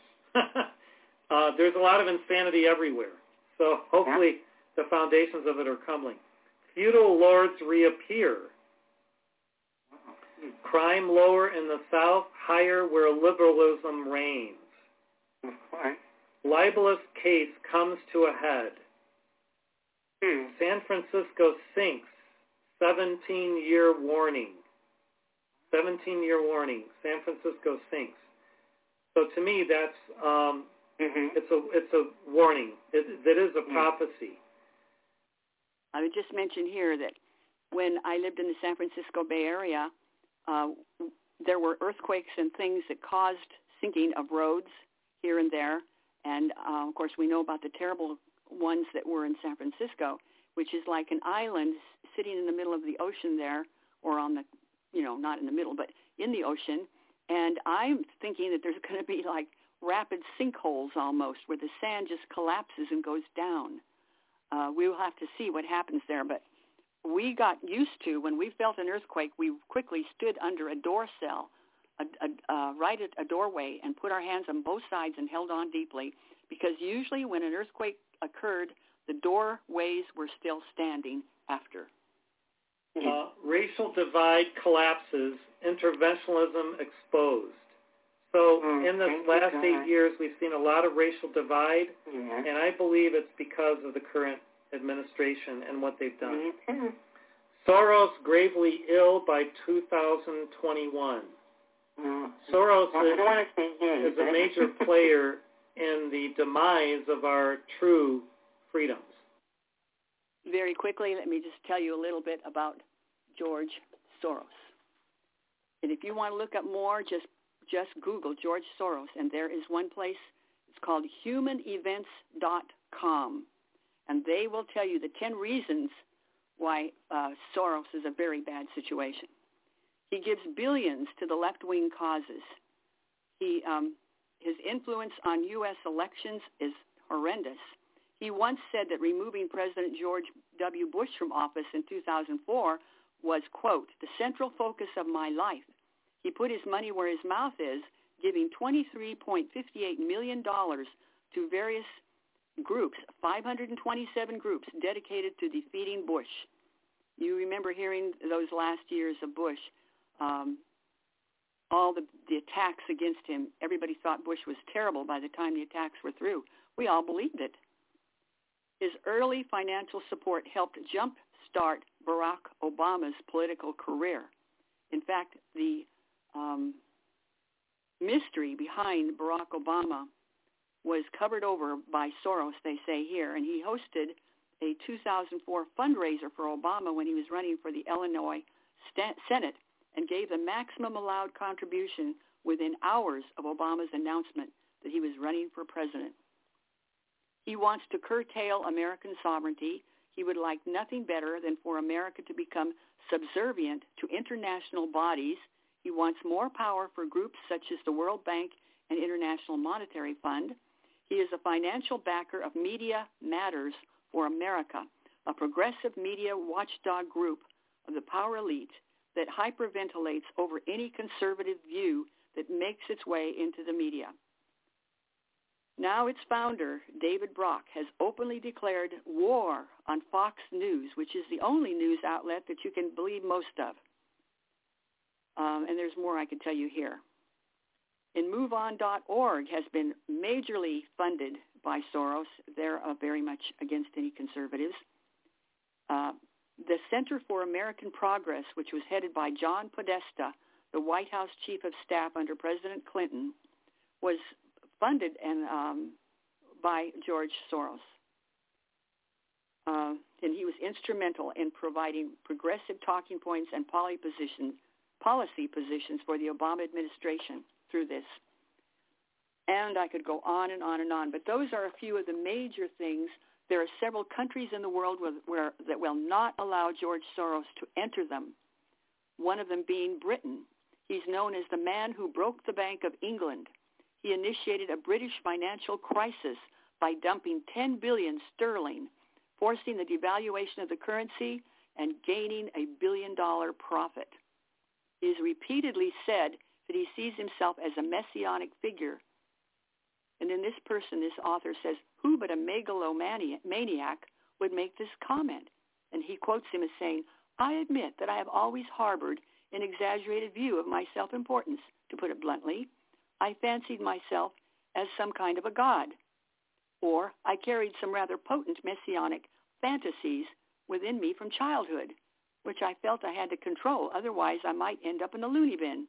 uh, there's a lot of insanity everywhere. So hopefully the foundations of it are crumbling. Feudal lords reappear. Crime lower in the South, higher where liberalism reigns. Libelous case comes to a head. Hmm. San Francisco sinks. seventeen-year warning. seventeen-year warning. San Francisco sinks. So to me, that's um, mm-hmm. it's a it's a warning. It, that is a prophecy. I would just mention here that when I lived in the San Francisco Bay Area, uh, there were earthquakes and things that caused sinking of roads here and there. And, uh, of course, we know about the terrible ones that were in San Francisco, which is like an island sitting in the middle of the ocean there, or on the, you know, not in the middle, but in the ocean. And I'm thinking that there's going to be like rapid sinkholes almost, where the sand just collapses and goes down. Uh, we will have to see what happens there. But we got used to, when we felt an earthquake, we quickly stood under a door cell, a, a, uh, right at a doorway, and put our hands on both sides and held on deeply, because usually when an earthquake occurred, the doorways were still standing after. Uh, racial divide collapses, interventionism exposed. So mm, in this last eight years, we've seen a lot of racial divide, yeah. and I believe it's because of the current administration and what they've done. Mm-hmm. Soros gravely ill by two thousand twenty-one. Mm. Soros well, is, is a major player in the demise of our true freedoms. Very quickly, let me just tell you a little bit about George Soros. And if you want to look up more, just just Google George Soros, and there is one place. It's called human events dot com, and they will tell you the ten reasons why uh, Soros is a very bad situation. He gives billions to the left-wing causes. He um, his influence on U S elections is horrendous. He once said that removing President George W. Bush from office in two thousand four was, quote, the central focus of my life. He put his money where his mouth is, giving twenty-three point five eight million dollars to various groups, five hundred twenty-seven groups dedicated to defeating Bush. You remember hearing those last years of Bush, um, all the, the attacks against him. Everybody thought Bush was terrible by the time the attacks were through. We all believed it. His early financial support helped jumpstart Barack Obama's political career. In fact, the um, mystery behind Barack Obama was covered over by Soros, they say here, and he hosted a two thousand four fundraiser for Obama when he was running for the Illinois Senate and gave the maximum allowed contribution within hours of Obama's announcement that he was running for president. He wants to curtail American sovereignty. He would like nothing better than for America to become subservient to international bodies. He wants more power for groups such as the World Bank and International Monetary Fund. He is a financial backer of Media Matters for America, a progressive media watchdog group of the power elite that hyperventilates over any conservative view that makes its way into the media. Now its founder, David Brock, has openly declared war on Fox News, which is the only news outlet that you can believe most of. Um, and there's more I could tell you here. And move on dot org has been majorly funded by Soros. They're uh, very much against any conservatives. Uh, the Center for American Progress, which was headed by John Podesta, the White House Chief of Staff under President Clinton, was funded and um, by George Soros. Uh, and he was instrumental in providing progressive talking points and policy positions, policy positions for the Obama administration through this. And I could go on and on and on, but those are a few of the major things. There are several countries in the world where, where that will not allow George Soros to enter them, one of them being Britain. He's known as the man who broke the Bank of England. He initiated a British financial crisis by dumping ten billion sterling, forcing the devaluation of the currency and gaining a billion-dollar profit. He has repeatedly said that he sees himself as a messianic figure. And then this person, this author says, who but a megalomaniac would make this comment? And he quotes him as saying, I admit that I have always harbored an exaggerated view of my self-importance. To put it bluntly, I fancied myself as some kind of a god, or I carried some rather potent messianic fantasies within me from childhood, which I felt I had to control, otherwise I might end up in the loony bin.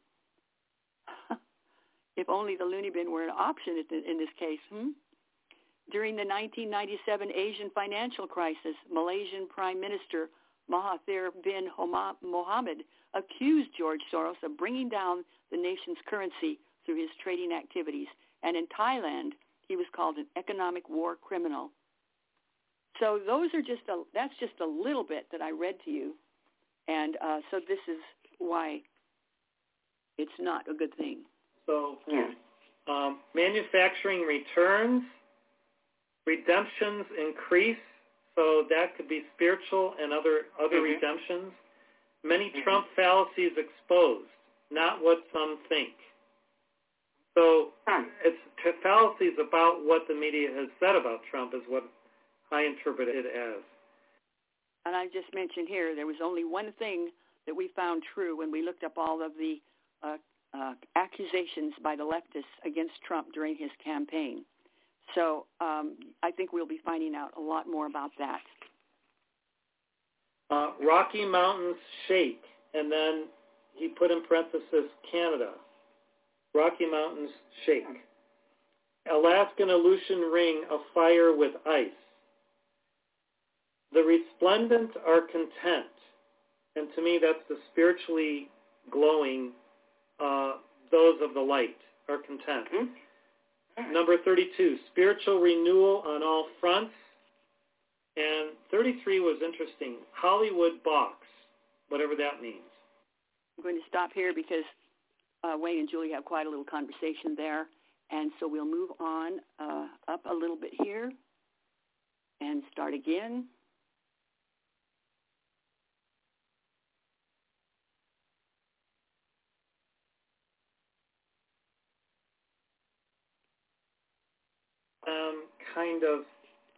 If only the loony bin were an option in this case. Hmm? During the nineteen ninety-seven Asian financial crisis, Malaysian Prime Minister Mahathir bin Mohamad accused George Soros of bringing down the nation's currency through his trading activities. And in Thailand, he was called an economic war criminal. So those are just a, that's just a little bit that I read to you. And uh, so this is why it's not a good thing. So um, manufacturing returns, redemptions increase, so that could be spiritual and other, other mm-hmm. redemptions. Many mm-hmm. Trump fallacies exposed, not what some think. So it's t- fallacies about what the media has said about Trump is what I interpret it as. And I just mentioned here, there was only one thing that we found true when we looked up all of the uh, uh, accusations by the leftists against Trump during his campaign. So um, I think we'll be finding out a lot more about that. Uh, Rocky Mountains shake, and then he put in parenthesis Canada. Rocky Mountains shake. Alaskan Aleutian ring afire with ice. The resplendent are content, and to me that's the spiritually glowing, uh, those of the light are content. Mm-hmm. Number thirty-two, spiritual renewal on all fronts. And thirty-three was interesting, Hollywood box, whatever that means. I'm going to stop here because uh, Wayne and Julie have quite a little conversation there, and so we'll move on uh, up a little bit here and start again. Um, kind of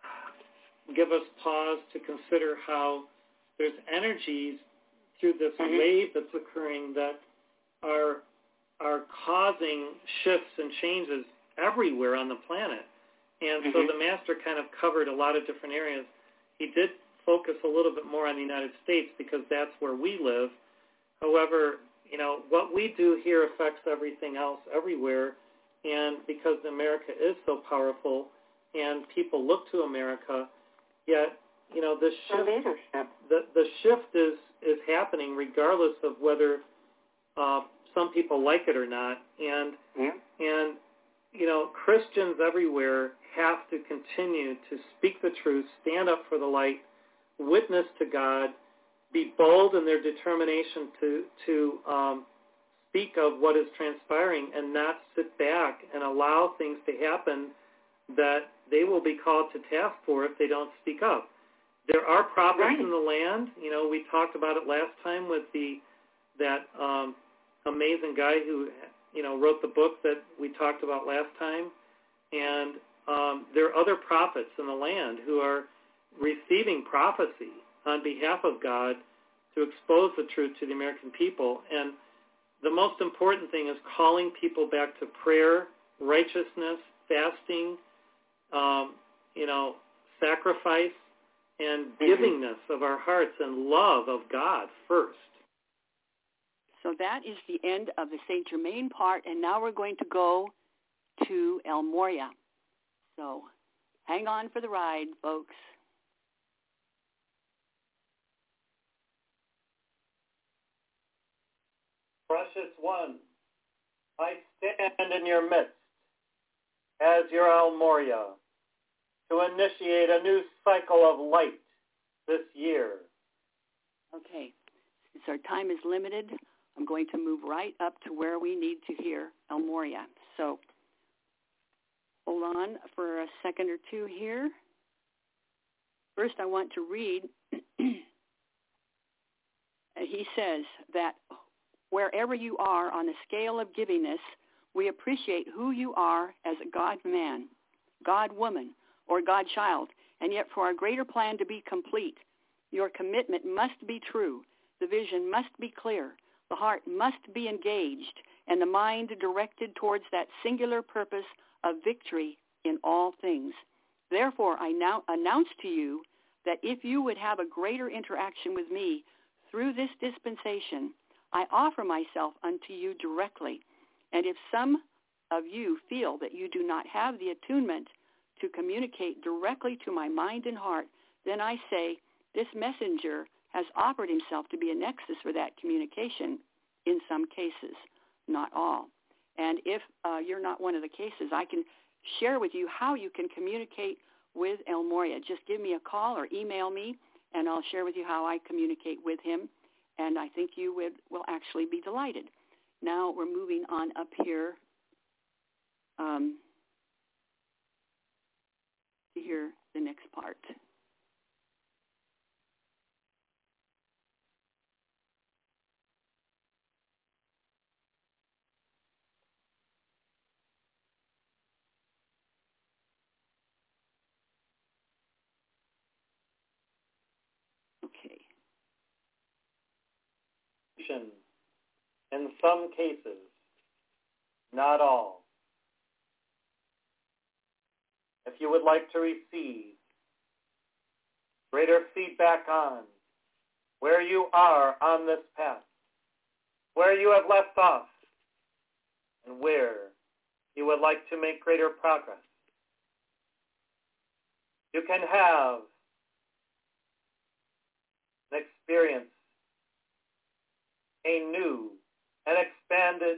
give us pause to consider how there's energies through this mm-hmm. wave that's occurring that are are causing shifts and changes everywhere on the planet. And mm-hmm. so the Master kind of covered a lot of different areas. He did focus a little bit more on the United States because that's where we live. However, you know, what we do here affects everything else everywhere. And because America is so powerful and people look to America, yet, you know, this shift, the, the shift is, is happening regardless of whether uh, some people like it or not. And, yeah. and, you know, Christians everywhere have to continue to speak the truth, stand up for the light, witness to God, be bold in their determination to, to um, speak of what is transpiring and not sit back and allow things to happen that they will be called to task for if they don't speak up. There are prophets right. in the land. You know, we talked about it last time with the that um, amazing guy who, you know, wrote the book that we talked about last time. And um, there are other prophets in the land who are receiving prophecy on behalf of God to expose the truth to the American people. And the most important thing is calling people back to prayer, righteousness, fasting, um, you know, sacrifice, and givingness of our hearts and love of God first. So that is the end of the Saint Germain part, and now we're going to go to El Morya. So hang on for the ride, folks. Precious one, I stand in your midst as your El Morya to initiate a new cycle of light this year. Okay, since our time is limited, I'm going to move right up to where we need to hear El Morya. So hold on for a second or two here. First, I want to read. He says that wherever you are on the scale of givingness, we appreciate who you are as a God-man, God-woman, or God-child, and yet for our greater plan to be complete, your commitment must be true, the vision must be clear, the heart must be engaged, and the mind directed towards that singular purpose of victory in all things. Therefore, I now announce to you that if you would have a greater interaction with me through this dispensation, I offer myself unto you directly. And if some of you feel that you do not have the attunement to communicate directly to my mind and heart, then I say this messenger has offered himself to be a nexus for that communication in some cases, not all. And if uh, you're not one of the cases, I can share with you how you can communicate with El Morya. Just give me a call or email me, and I'll share with you how I communicate with him. And I think you would, will actually be delighted. Now we're moving on up here um, to hear the next part. Okay. In some cases, not all. If you would like to receive greater feedback on where you are on this path, where you have left off, and where you would like to make greater progress, you can have an experience, a new and expanded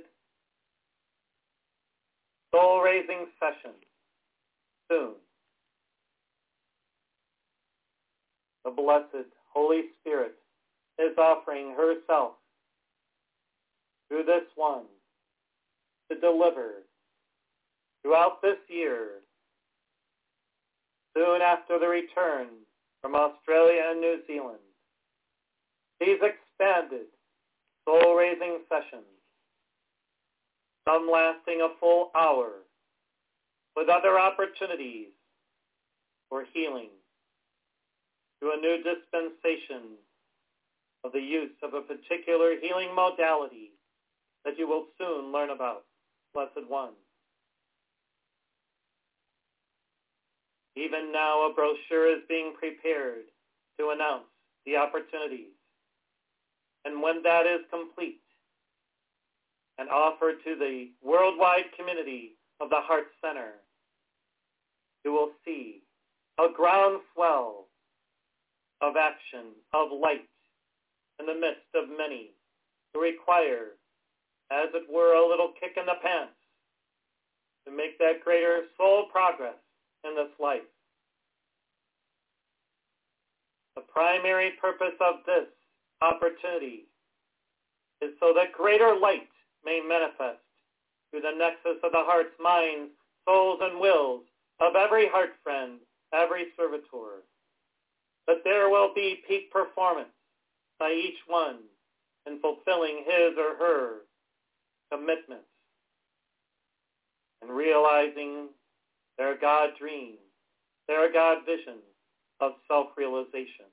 soul-raising session soon. The Blessed Holy Spirit is offering herself through this one to deliver throughout this year, soon after the return from Australia and New Zealand, these expanded soul-raising sessions, some lasting a full hour, with other opportunities for healing to a new dispensation of the use of a particular healing modality that you will soon learn about, Blessed One. Even now, a brochure is being prepared to announce the opportunities. And when that is complete and offered to the worldwide community of the Heart Center, you will see a groundswell of action, of light, in the midst of many who require, as it were, a little kick in the pants to make that greater soul progress in this life. The primary purpose of this opportunity is so that greater light may manifest through the nexus of the hearts, minds, souls, and wills of every heart friend, every servitor, that there will be peak performance by each one in fulfilling his or her commitments and realizing their God dream, their God vision of self-realization.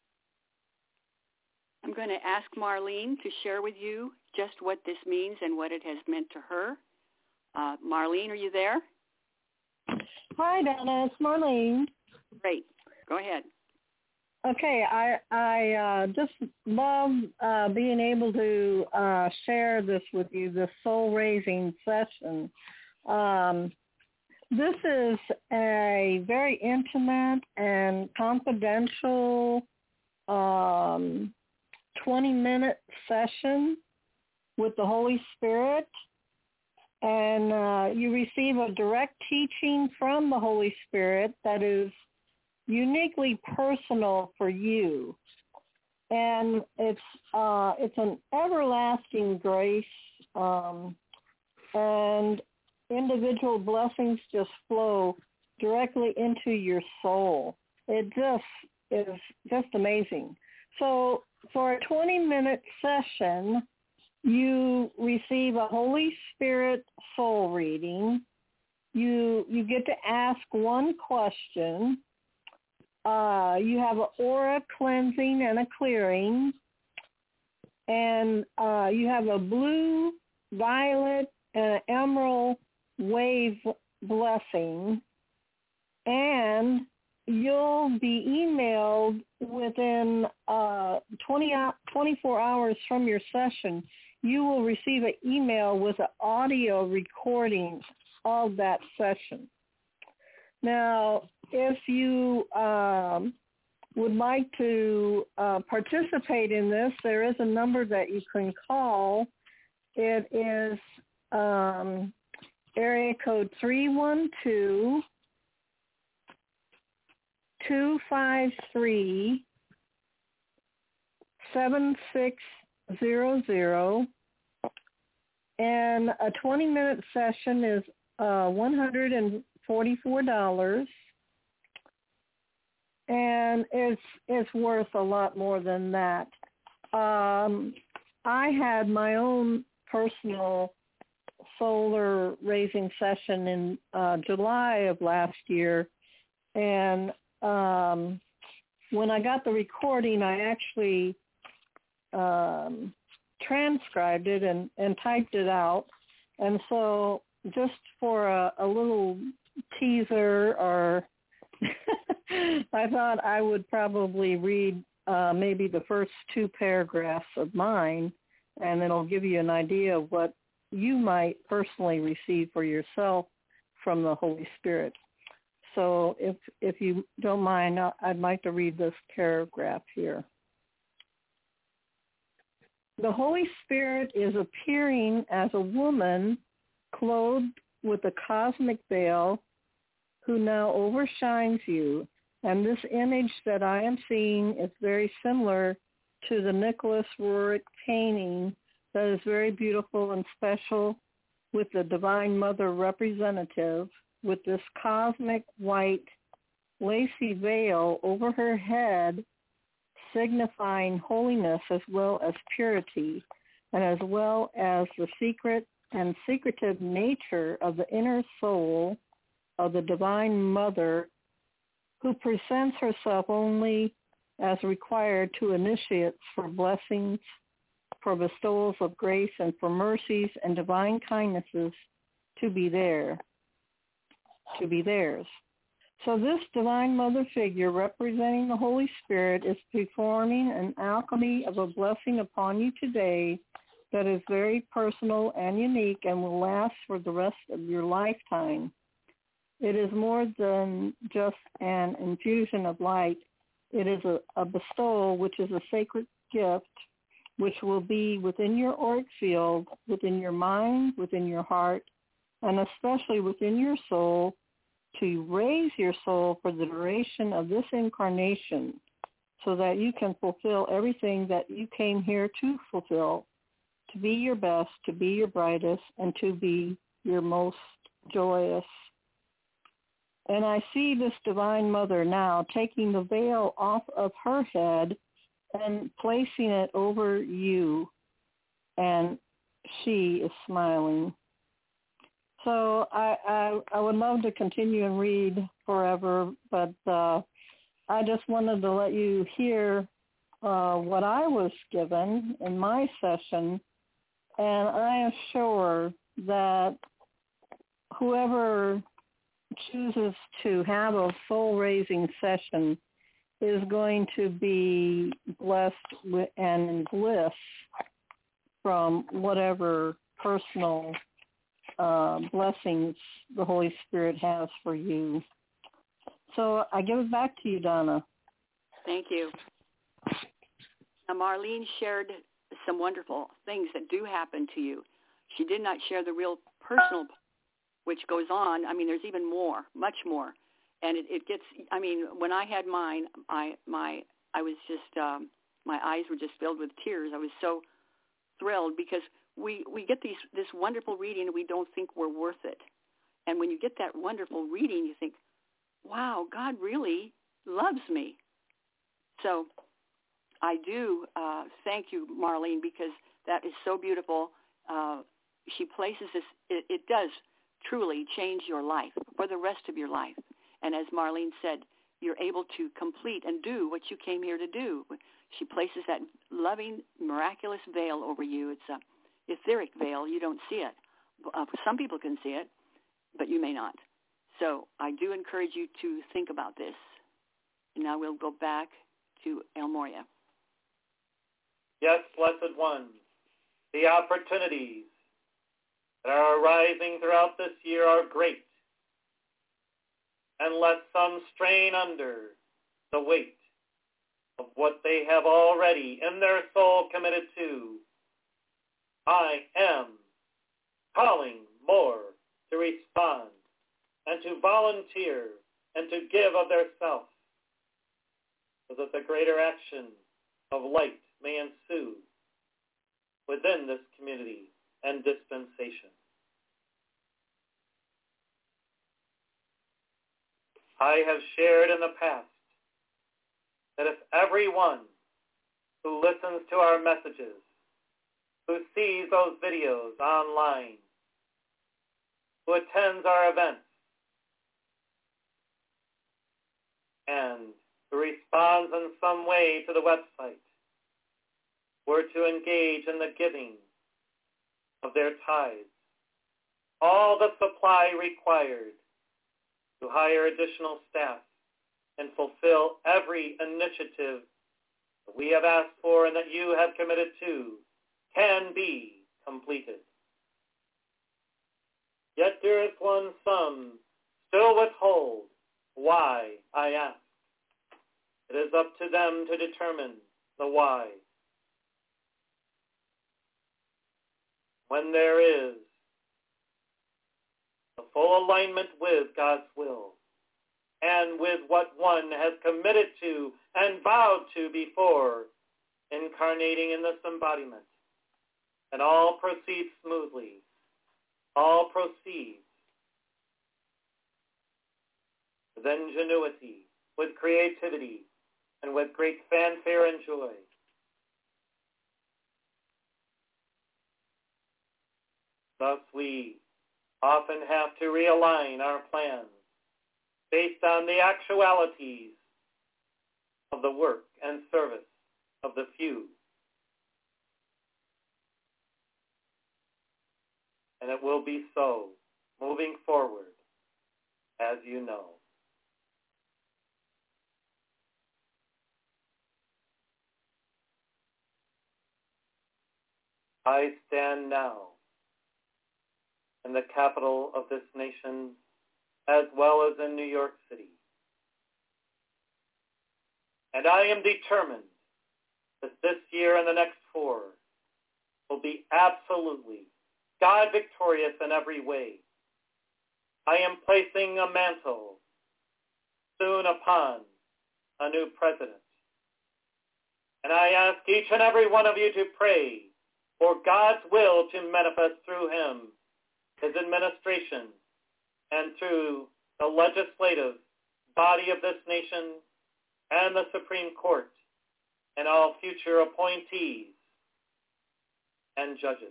I'm going to ask Marlene to share with you just what this means and what it has meant to her. Uh, Marlene, are you there? Hi, Donna. It's Marlene. Great. Go ahead. Okay, I I uh, just love uh, being able to uh, share this with you, this soul-raising session. Um, this is a very intimate and confidential um, twenty-minute session with the Holy Spirit, and uh, you receive a direct teaching from the Holy Spirit that is uniquely personal for you, and it's uh, it's an everlasting grace, um, and individual blessings just flow directly into your soul. It just is just amazing. So for a twenty-minute session, you receive a Holy Spirit soul reading. You you get to ask one question. Uh, you have an aura cleansing and a clearing, and uh, you have a blue, violet, and an emerald wave blessing, and you'll be emailed within uh, twenty, twenty-four hours from your session. You will receive an email with an audio recording of that session. Now, if you um, would like to uh, participate in this, there is a number that you can call. It is um, area code three one two, two five three, seven six zero zero, and a twenty-minute session is uh, one hundred forty-four dollars, and it's it's worth a lot more than that. Um, I had my own personal solar raising session in uh, July of last year, and um, when I got the recording, I actually um, transcribed it and, and typed it out, and so just for a, a little teaser, or I thought I would probably read uh, maybe the first two paragraphs of mine, and it'll give you an idea of what you might personally receive for yourself from the Holy Spirit. So if if you don't mind, I'd like to read this paragraph here. The Holy Spirit is appearing as a woman clothed with a cosmic veil who now overshines you. And this image that I am seeing is very similar to the Nicholas Roerich painting that is very beautiful and special, with the Divine Mother representative with this cosmic white lacy veil over her head, signifying holiness as well as purity, and as well as the secret and secretive nature of the inner soul of the Divine Mother, who presents herself only as required to initiates for blessings, for bestowals of grace, and for mercies and divine kindnesses to be there, to be theirs. So this Divine Mother figure representing the Holy Spirit is performing an alchemy of a blessing upon you today that is very personal and unique and will last for the rest of your lifetime. It is more than just an infusion of light. It is a, a bestowal, which is a sacred gift, which will be within your auric field, within your mind, within your heart, and especially within your soul, to raise your soul for the duration of this incarnation so that you can fulfill everything that you came here to fulfill, to be your best, to be your brightest, and to be your most joyous. And I see this Divine Mother now taking the veil off of her head and placing it over you, and she is smiling. So I, I, I would love to continue and read forever, but uh, I just wanted to let you hear uh, what I was given in my session, and I am sure that whoever chooses to have a soul-raising session is going to be blessed with, and in bliss from whatever personal uh, blessings the Holy Spirit has for you. So I give it back to you, Donna. Thank you. Now, Marlene shared some wonderful things that do happen to you. She did not share the real personal, which goes on. I mean, there's even more, much more. And it, it gets, I mean, when I had mine, I, my, I was just, um, my eyes were just filled with tears. I was so thrilled because we, we get these, this wonderful reading and we don't think we're worth it. And when you get that wonderful reading, you think, wow, God really loves me. So I do uh, thank you, Marlene, because that is so beautiful. Uh, she places this, it, it does truly change your life for the rest of your life. And as Marlene said, you're able to complete and do what you came here to do. She places that loving, miraculous veil over you. It's a etheric veil. You don't see it. Uh, some people can see it, but you may not. So I do encourage you to think about this. And now we'll go back to El Morya. Yes, Blessed One, the opportunities that are arising throughout this year are great. And let some strain under the weight of what they have already in their soul committed to. I am calling more to respond and to volunteer and to give of their self, so that the greater action of light may ensue within this community and dispensation. I have shared in the past that if everyone who listens to our messages, who sees those videos online, who attends our events, and who responds in some way to the website, were to engage in the giving of their tithes, all the supply required to hire additional staff and fulfill every initiative that we have asked for and that you have committed to can be completed. Yet there is one some still withhold. Why, I ask. It is up to them to determine the why. When there is the full alignment with God's will and with what one has committed to and vowed to before incarnating in this embodiment, and all proceeds smoothly, all proceeds with ingenuity, with creativity, and with great fanfare and joy. Thus we often have to realign our plans based on the actualities of the work and service of the few. And it will be so, moving forward, as you know. I stand now in the capital of this nation, as well as in New York City. And I am determined that this year and the next four will be absolutely God victorious in every way. I am placing a mantle soon upon a new president. And I ask each and every one of you to pray for God's will to manifest through him, his administration, and through the legislative body of this nation and the Supreme Court and all future appointees and judges.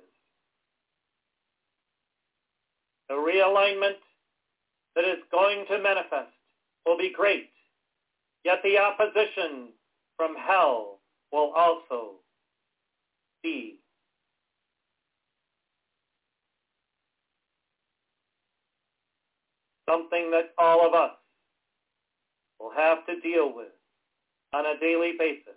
The realignment that is going to manifest will be great, yet the opposition from hell will also be. Something that all of us will have to deal with on a daily basis.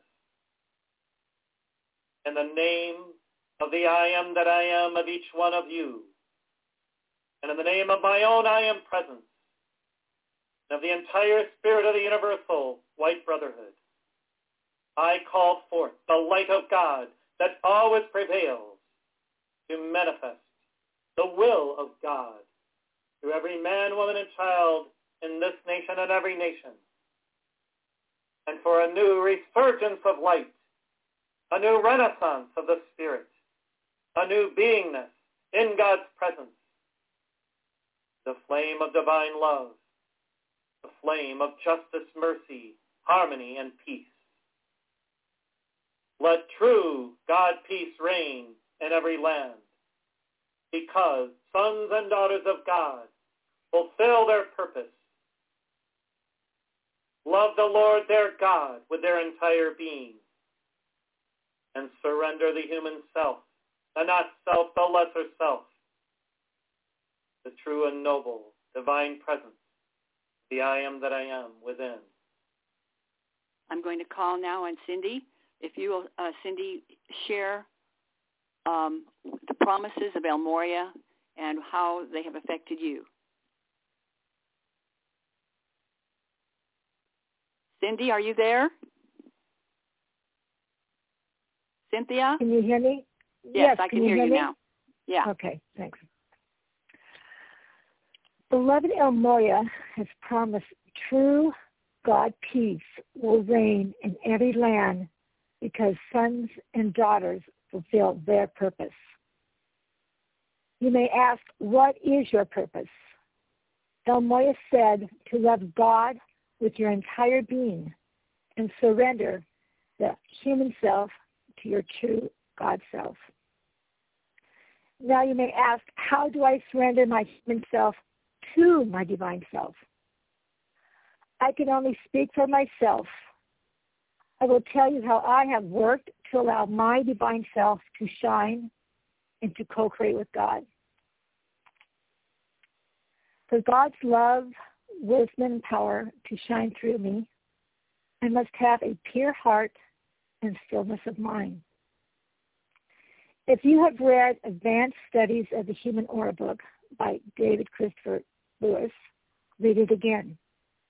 In the name of the I am that I am of each one of you, and in the name of my own I am presence, and of the entire spirit of the universal white brotherhood, I call forth the light of God that always prevails to manifest the will of God through every man, woman, and child in this nation and every nation, and for a new resurgence of light, a new renaissance of the Spirit, a new beingness in God's presence, the flame of divine love, the flame of justice, mercy, harmony, and peace. Let true God peace reign in every land, because sons and daughters of God fulfill their purpose, love the Lord their God with their entire being, and surrender the human self, the not self, the lesser self, the true and noble divine presence, the I am that I am within. I'm going to call now on Cindy. If you will, uh, Cindy, share um, the promises of El Morya and how they have affected you. Cindy, are you there? Cynthia? Can you hear me? Yes, yes I can, can you hear, hear you me? now. Yeah. Okay, thanks. Beloved El Morya has promised true God peace will reign in every land because sons and daughters fulfill their purpose. You may ask, what is your purpose? El Morya said to love God with your entire being and surrender the human self to your true God self. Now you may ask, how do I surrender my human self to my divine self? I can only speak for myself. I will tell you how I have worked to allow my divine self to shine and to co-create with God. For God's love, wisdom, and power to shine through me, I must have a pure heart and stillness of mind. If you have read Advanced Studies of the Human Aura book by David Christopher Lewis, read it again.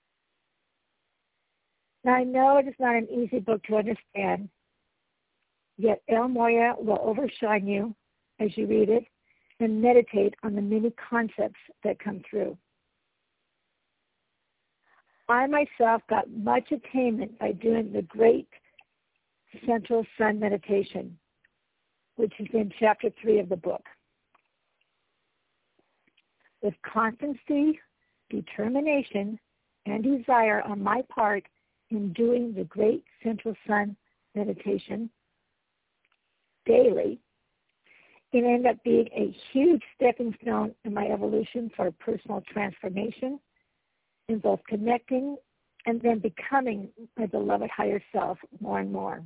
Now, I know it is not an easy book to understand, yet El Morya will overshine you as you read it and meditate on the many concepts that come through. I myself got much attainment by doing the great Central Sun meditation, which is in chapter three of the book. With constancy, determination, and desire on my part in doing the great Central Sun meditation daily, it ended up being a huge stepping stone in my evolution for personal transformation in both connecting and then becoming my beloved higher self more and more.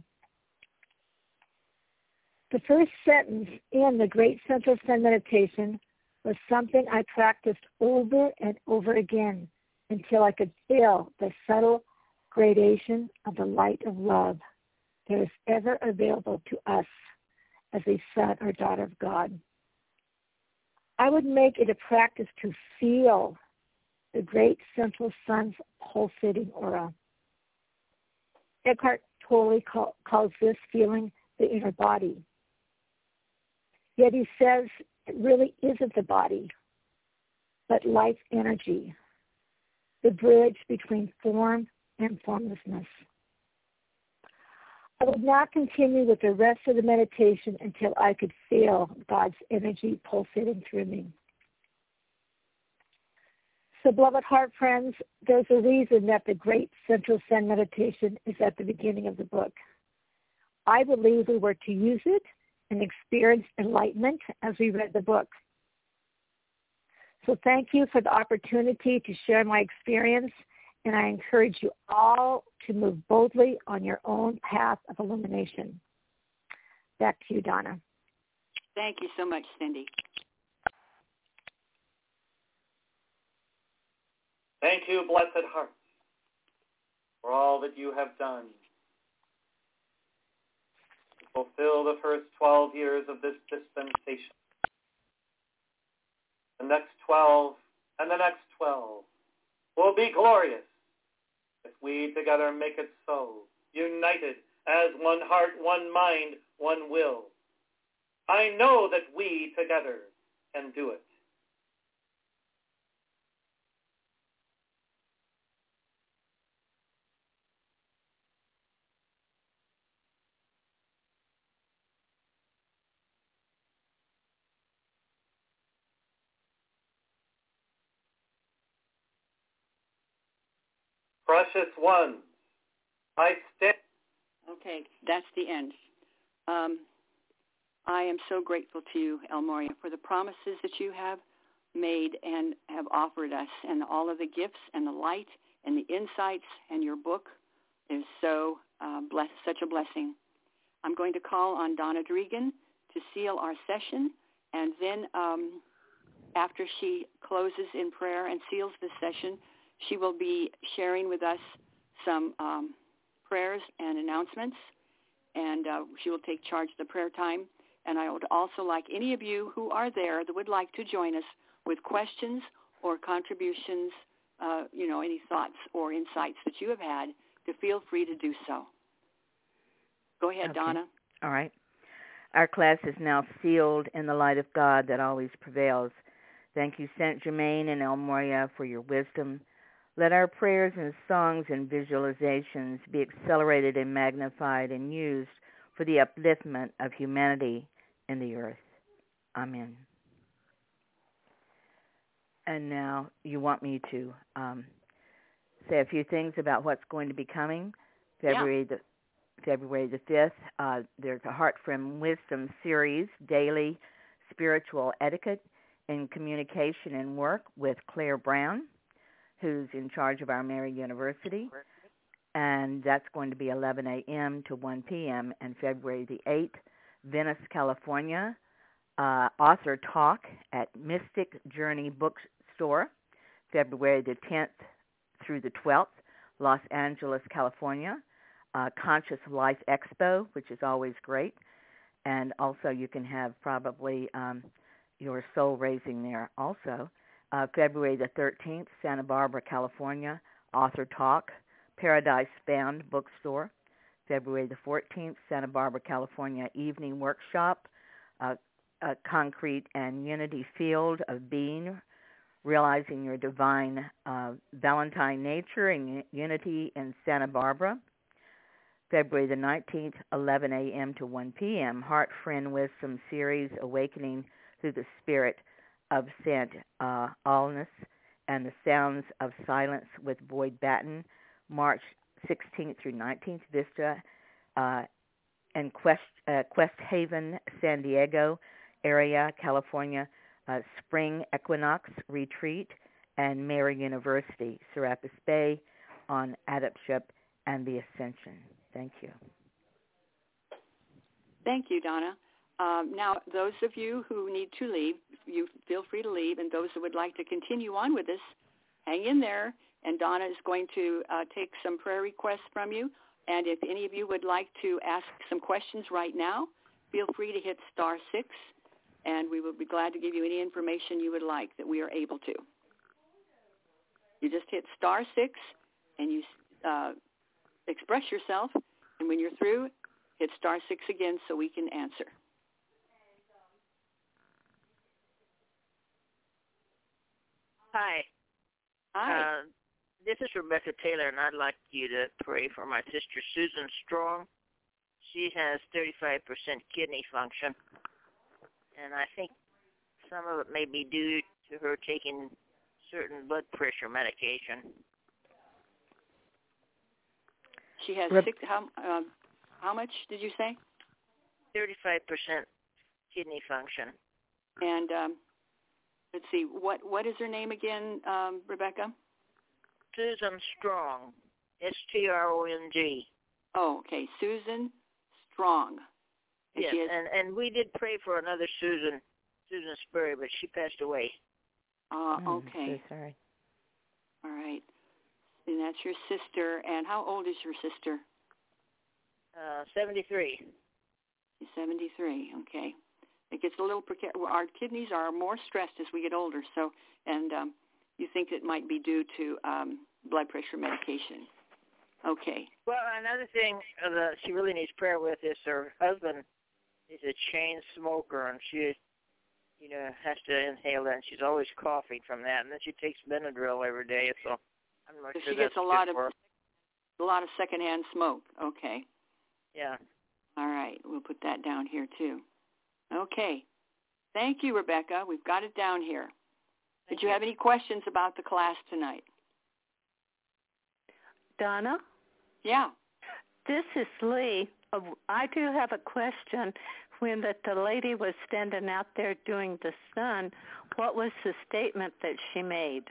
The first sentence in the Great Central Sun Meditation was something I practiced over and over again until I could feel the subtle gradation of the light of love that is ever available to us as a son or daughter of God. I would make it a practice to feel the great central sun's pulsating aura. Eckhart Tolle call, calls this feeling the inner body. Yet he says it really isn't the body, but life energy, the bridge between form and formlessness. I would not continue with the rest of the meditation until I could feel God's energy pulsating through me. So, beloved heart friends, there's a reason that the Great Central Sun Meditation is at the beginning of the book. I believe we were to use it and experience enlightenment as we read the book. So thank you for the opportunity to share my experience, and I encourage you all to move boldly on your own path of illumination. Back to you, Donna. Thank you so much, Cindy. Thank you, Blessed Heart, for all that you have done to fulfill the first twelve years of this dispensation. The next twelve and the next twelve will be glorious if we together make it so, united as one heart, one mind, one will. I know that we together can do it. Precious ones, I stand. Okay, that's the end. Um, I am so grateful to you, El Morya, for the promises that you have made and have offered us, and all of the gifts and the light and the insights, and your book is so uh, bless, such a blessing. I'm going to call on Donna Dregan to seal our session, and then um, after she closes in prayer and seals the session, she will be sharing with us some um, prayers and announcements, and uh, she will take charge of the prayer time. And I would also like any of you who are there that would like to join us with questions or contributions, uh, you know, any thoughts or insights that you have had, to feel free to do so. Go ahead, okay. Donna. All right. Our class is now sealed in the light of God that always prevails. Thank you, Saint Germain and El Morya, for your wisdom. Let our prayers and songs and visualizations be accelerated and magnified and used for the upliftment of humanity in the earth. Amen. And now you want me to um, say a few things about what's going to be coming. February yeah. the February the fifth, uh, there's a Heart from Wisdom series, daily spiritual etiquette in communication and work with Claire Brown, who's in charge of our Mary University, and that's going to be eleven a.m. to one p.m. and February the eighth, Venice, California, uh, author talk at Mystic Journey Bookstore, February the tenth through the twelfth, Los Angeles, California, uh, Conscious Life Expo, which is always great, and also you can have probably um, your soul raising there also. Uh, February the thirteenth, Santa Barbara, California, author talk, Paradise Bound Bookstore. February the fourteenth, Santa Barbara, California, evening workshop, uh, uh, Concrete and Unity Field of Being, Realizing Your Divine uh, Valentine Nature and Unity in Santa Barbara. February the nineteenth, eleven a.m. to one p.m., Heart Friend Wisdom Series, Awakening Through the Spirit of Saint uh, Alnus and the Sounds of Silence with Boyd Batten, March sixteenth through nineteenth, Vista uh, and Quest, uh, Quest Haven, San Diego area, California, uh, Spring Equinox Retreat, and Mary University, Serapis Bay, on adeptship and the ascension. Thank you. Thank you, Donna. Um, now, those of you who need to leave, you feel free to leave, and those who would like to continue on with us, hang in there, and Donna is going to uh, take some prayer requests from you. And if any of you would like to ask some questions right now, feel free to hit star six, and we will be glad to give you any information you would like that we are able to. You just hit star six, and you uh, express yourself, and when you're through, hit star six again so we can answer. Hi. Hi. Uh, this is Rebecca Taylor, and I'd like you to pray for my sister Susan Strong. She has thirty-five percent kidney function, and I think some of it may be due to her taking certain blood pressure medication. She has Rep- six. How um, how much did you say? thirty-five percent kidney function. And um, let's see. What what is her name again, um, Rebecca? Susan Strong. S T R O N G. Oh, okay. Susan Strong. And Yes, she has, and, and we did pray for another Susan, Susan Spurry, but she passed away. uh, Oh, okay. so sorry. All right. And that's your sister. And how old is your sister? Uh, seventy-three. She's seventy-three. Okay. It gets a little precar- our kidneys are more stressed as we get older. So, and um, you think it might be due to um, blood pressure medication. Okay. Well, another thing uh, that she really needs prayer with is her husband is a chain smoker, and she, you know, has to inhale that, and she's always coughing from that. And then she takes Benadryl every day, so I'm not So sure she gets that's a lot good of for her. a lot of secondhand smoke. Okay. Yeah. All right. We'll put that down here too. Okay. Thank you, Rebecca. We've got it down here. Thank Did you, you have any questions about the class tonight? Donna? Yeah. This is Lee. Uh, I do have a question. When the, the lady was standing out there doing the sun, what was the statement that she made?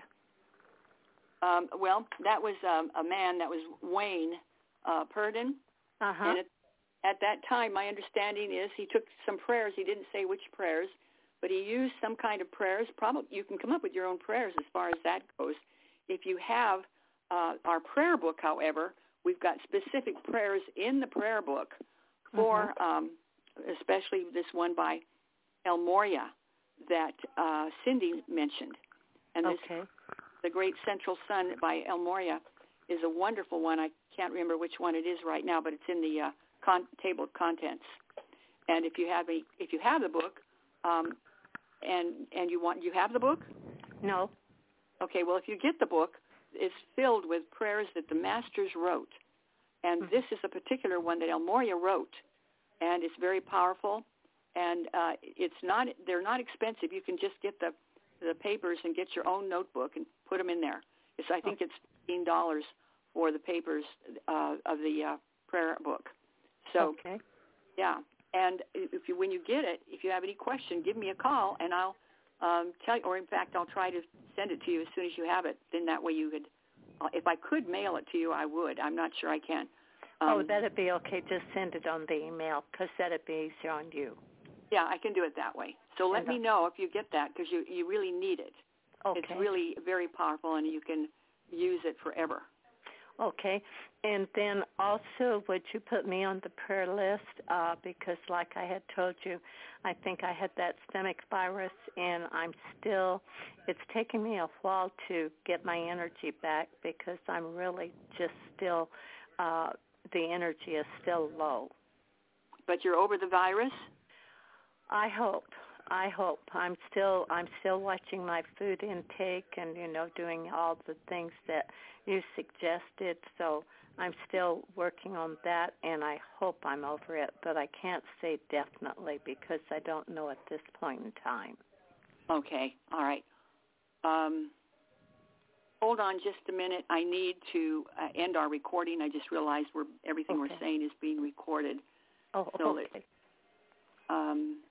Um, well, that was um, a man, that was Wayne uh, Purdon. Uh-huh. And it, at that time, my understanding is he took some prayers. He didn't say which prayers, but he used some kind of prayers. Probably you can come up with your own prayers as far as that goes. If you have uh, our prayer book, however, we've got specific prayers in the prayer book for, uh-huh. um, especially this one by El Moria that uh, Cindy mentioned. And this, okay. The Great Central Sun by El Moria is a wonderful one. I can't remember which one it is right now, but it's in the uh, con- table of contents. And if you have a, if you have the book, um, and and you want, you have the book? No. Okay. Well, if you get the book, it's filled with prayers that the masters wrote, and Mm-hmm. this is a particular one that El Moria wrote, and it's very powerful. And uh, it's not, they're not expensive. You can just get the the papers and get your own notebook and put them in there. It's, I think it's fifteen dollars for the papers uh, of the uh, prayer book. So, okay. yeah. And if you, when you get it, if you have any question, give me a call, and I'll um, tell you, or in fact, I'll try to send it to you as soon as you have it. Then that way you could, uh, if I could mail it to you, I would. I'm not sure I can. Um, oh, that'd be okay. Just send it on the email because that'd be easier on you. Yeah, I can do it that way. So let me know if you get that because you, you really need it. Okay. It's really very powerful, and you can use it forever. Okay. And then also, would you put me on the prayer list? Uh, because like I had told you, I think I had that stomach virus, and I'm still, it's taking me a while to get my energy back because I'm really just still, uh, the energy is still low. But you're over the virus? I hope. I hope. I'm still I'm still watching my food intake and, you know, doing all the things that you suggested. So I'm still working on that, and I hope I'm over it. But I can't say definitely because I don't know at this point in time. Okay. All right. Um, hold on just a minute. I need to uh, end our recording. I just realized we're, everything okay. we're saying is being recorded. Oh, so okay. Um,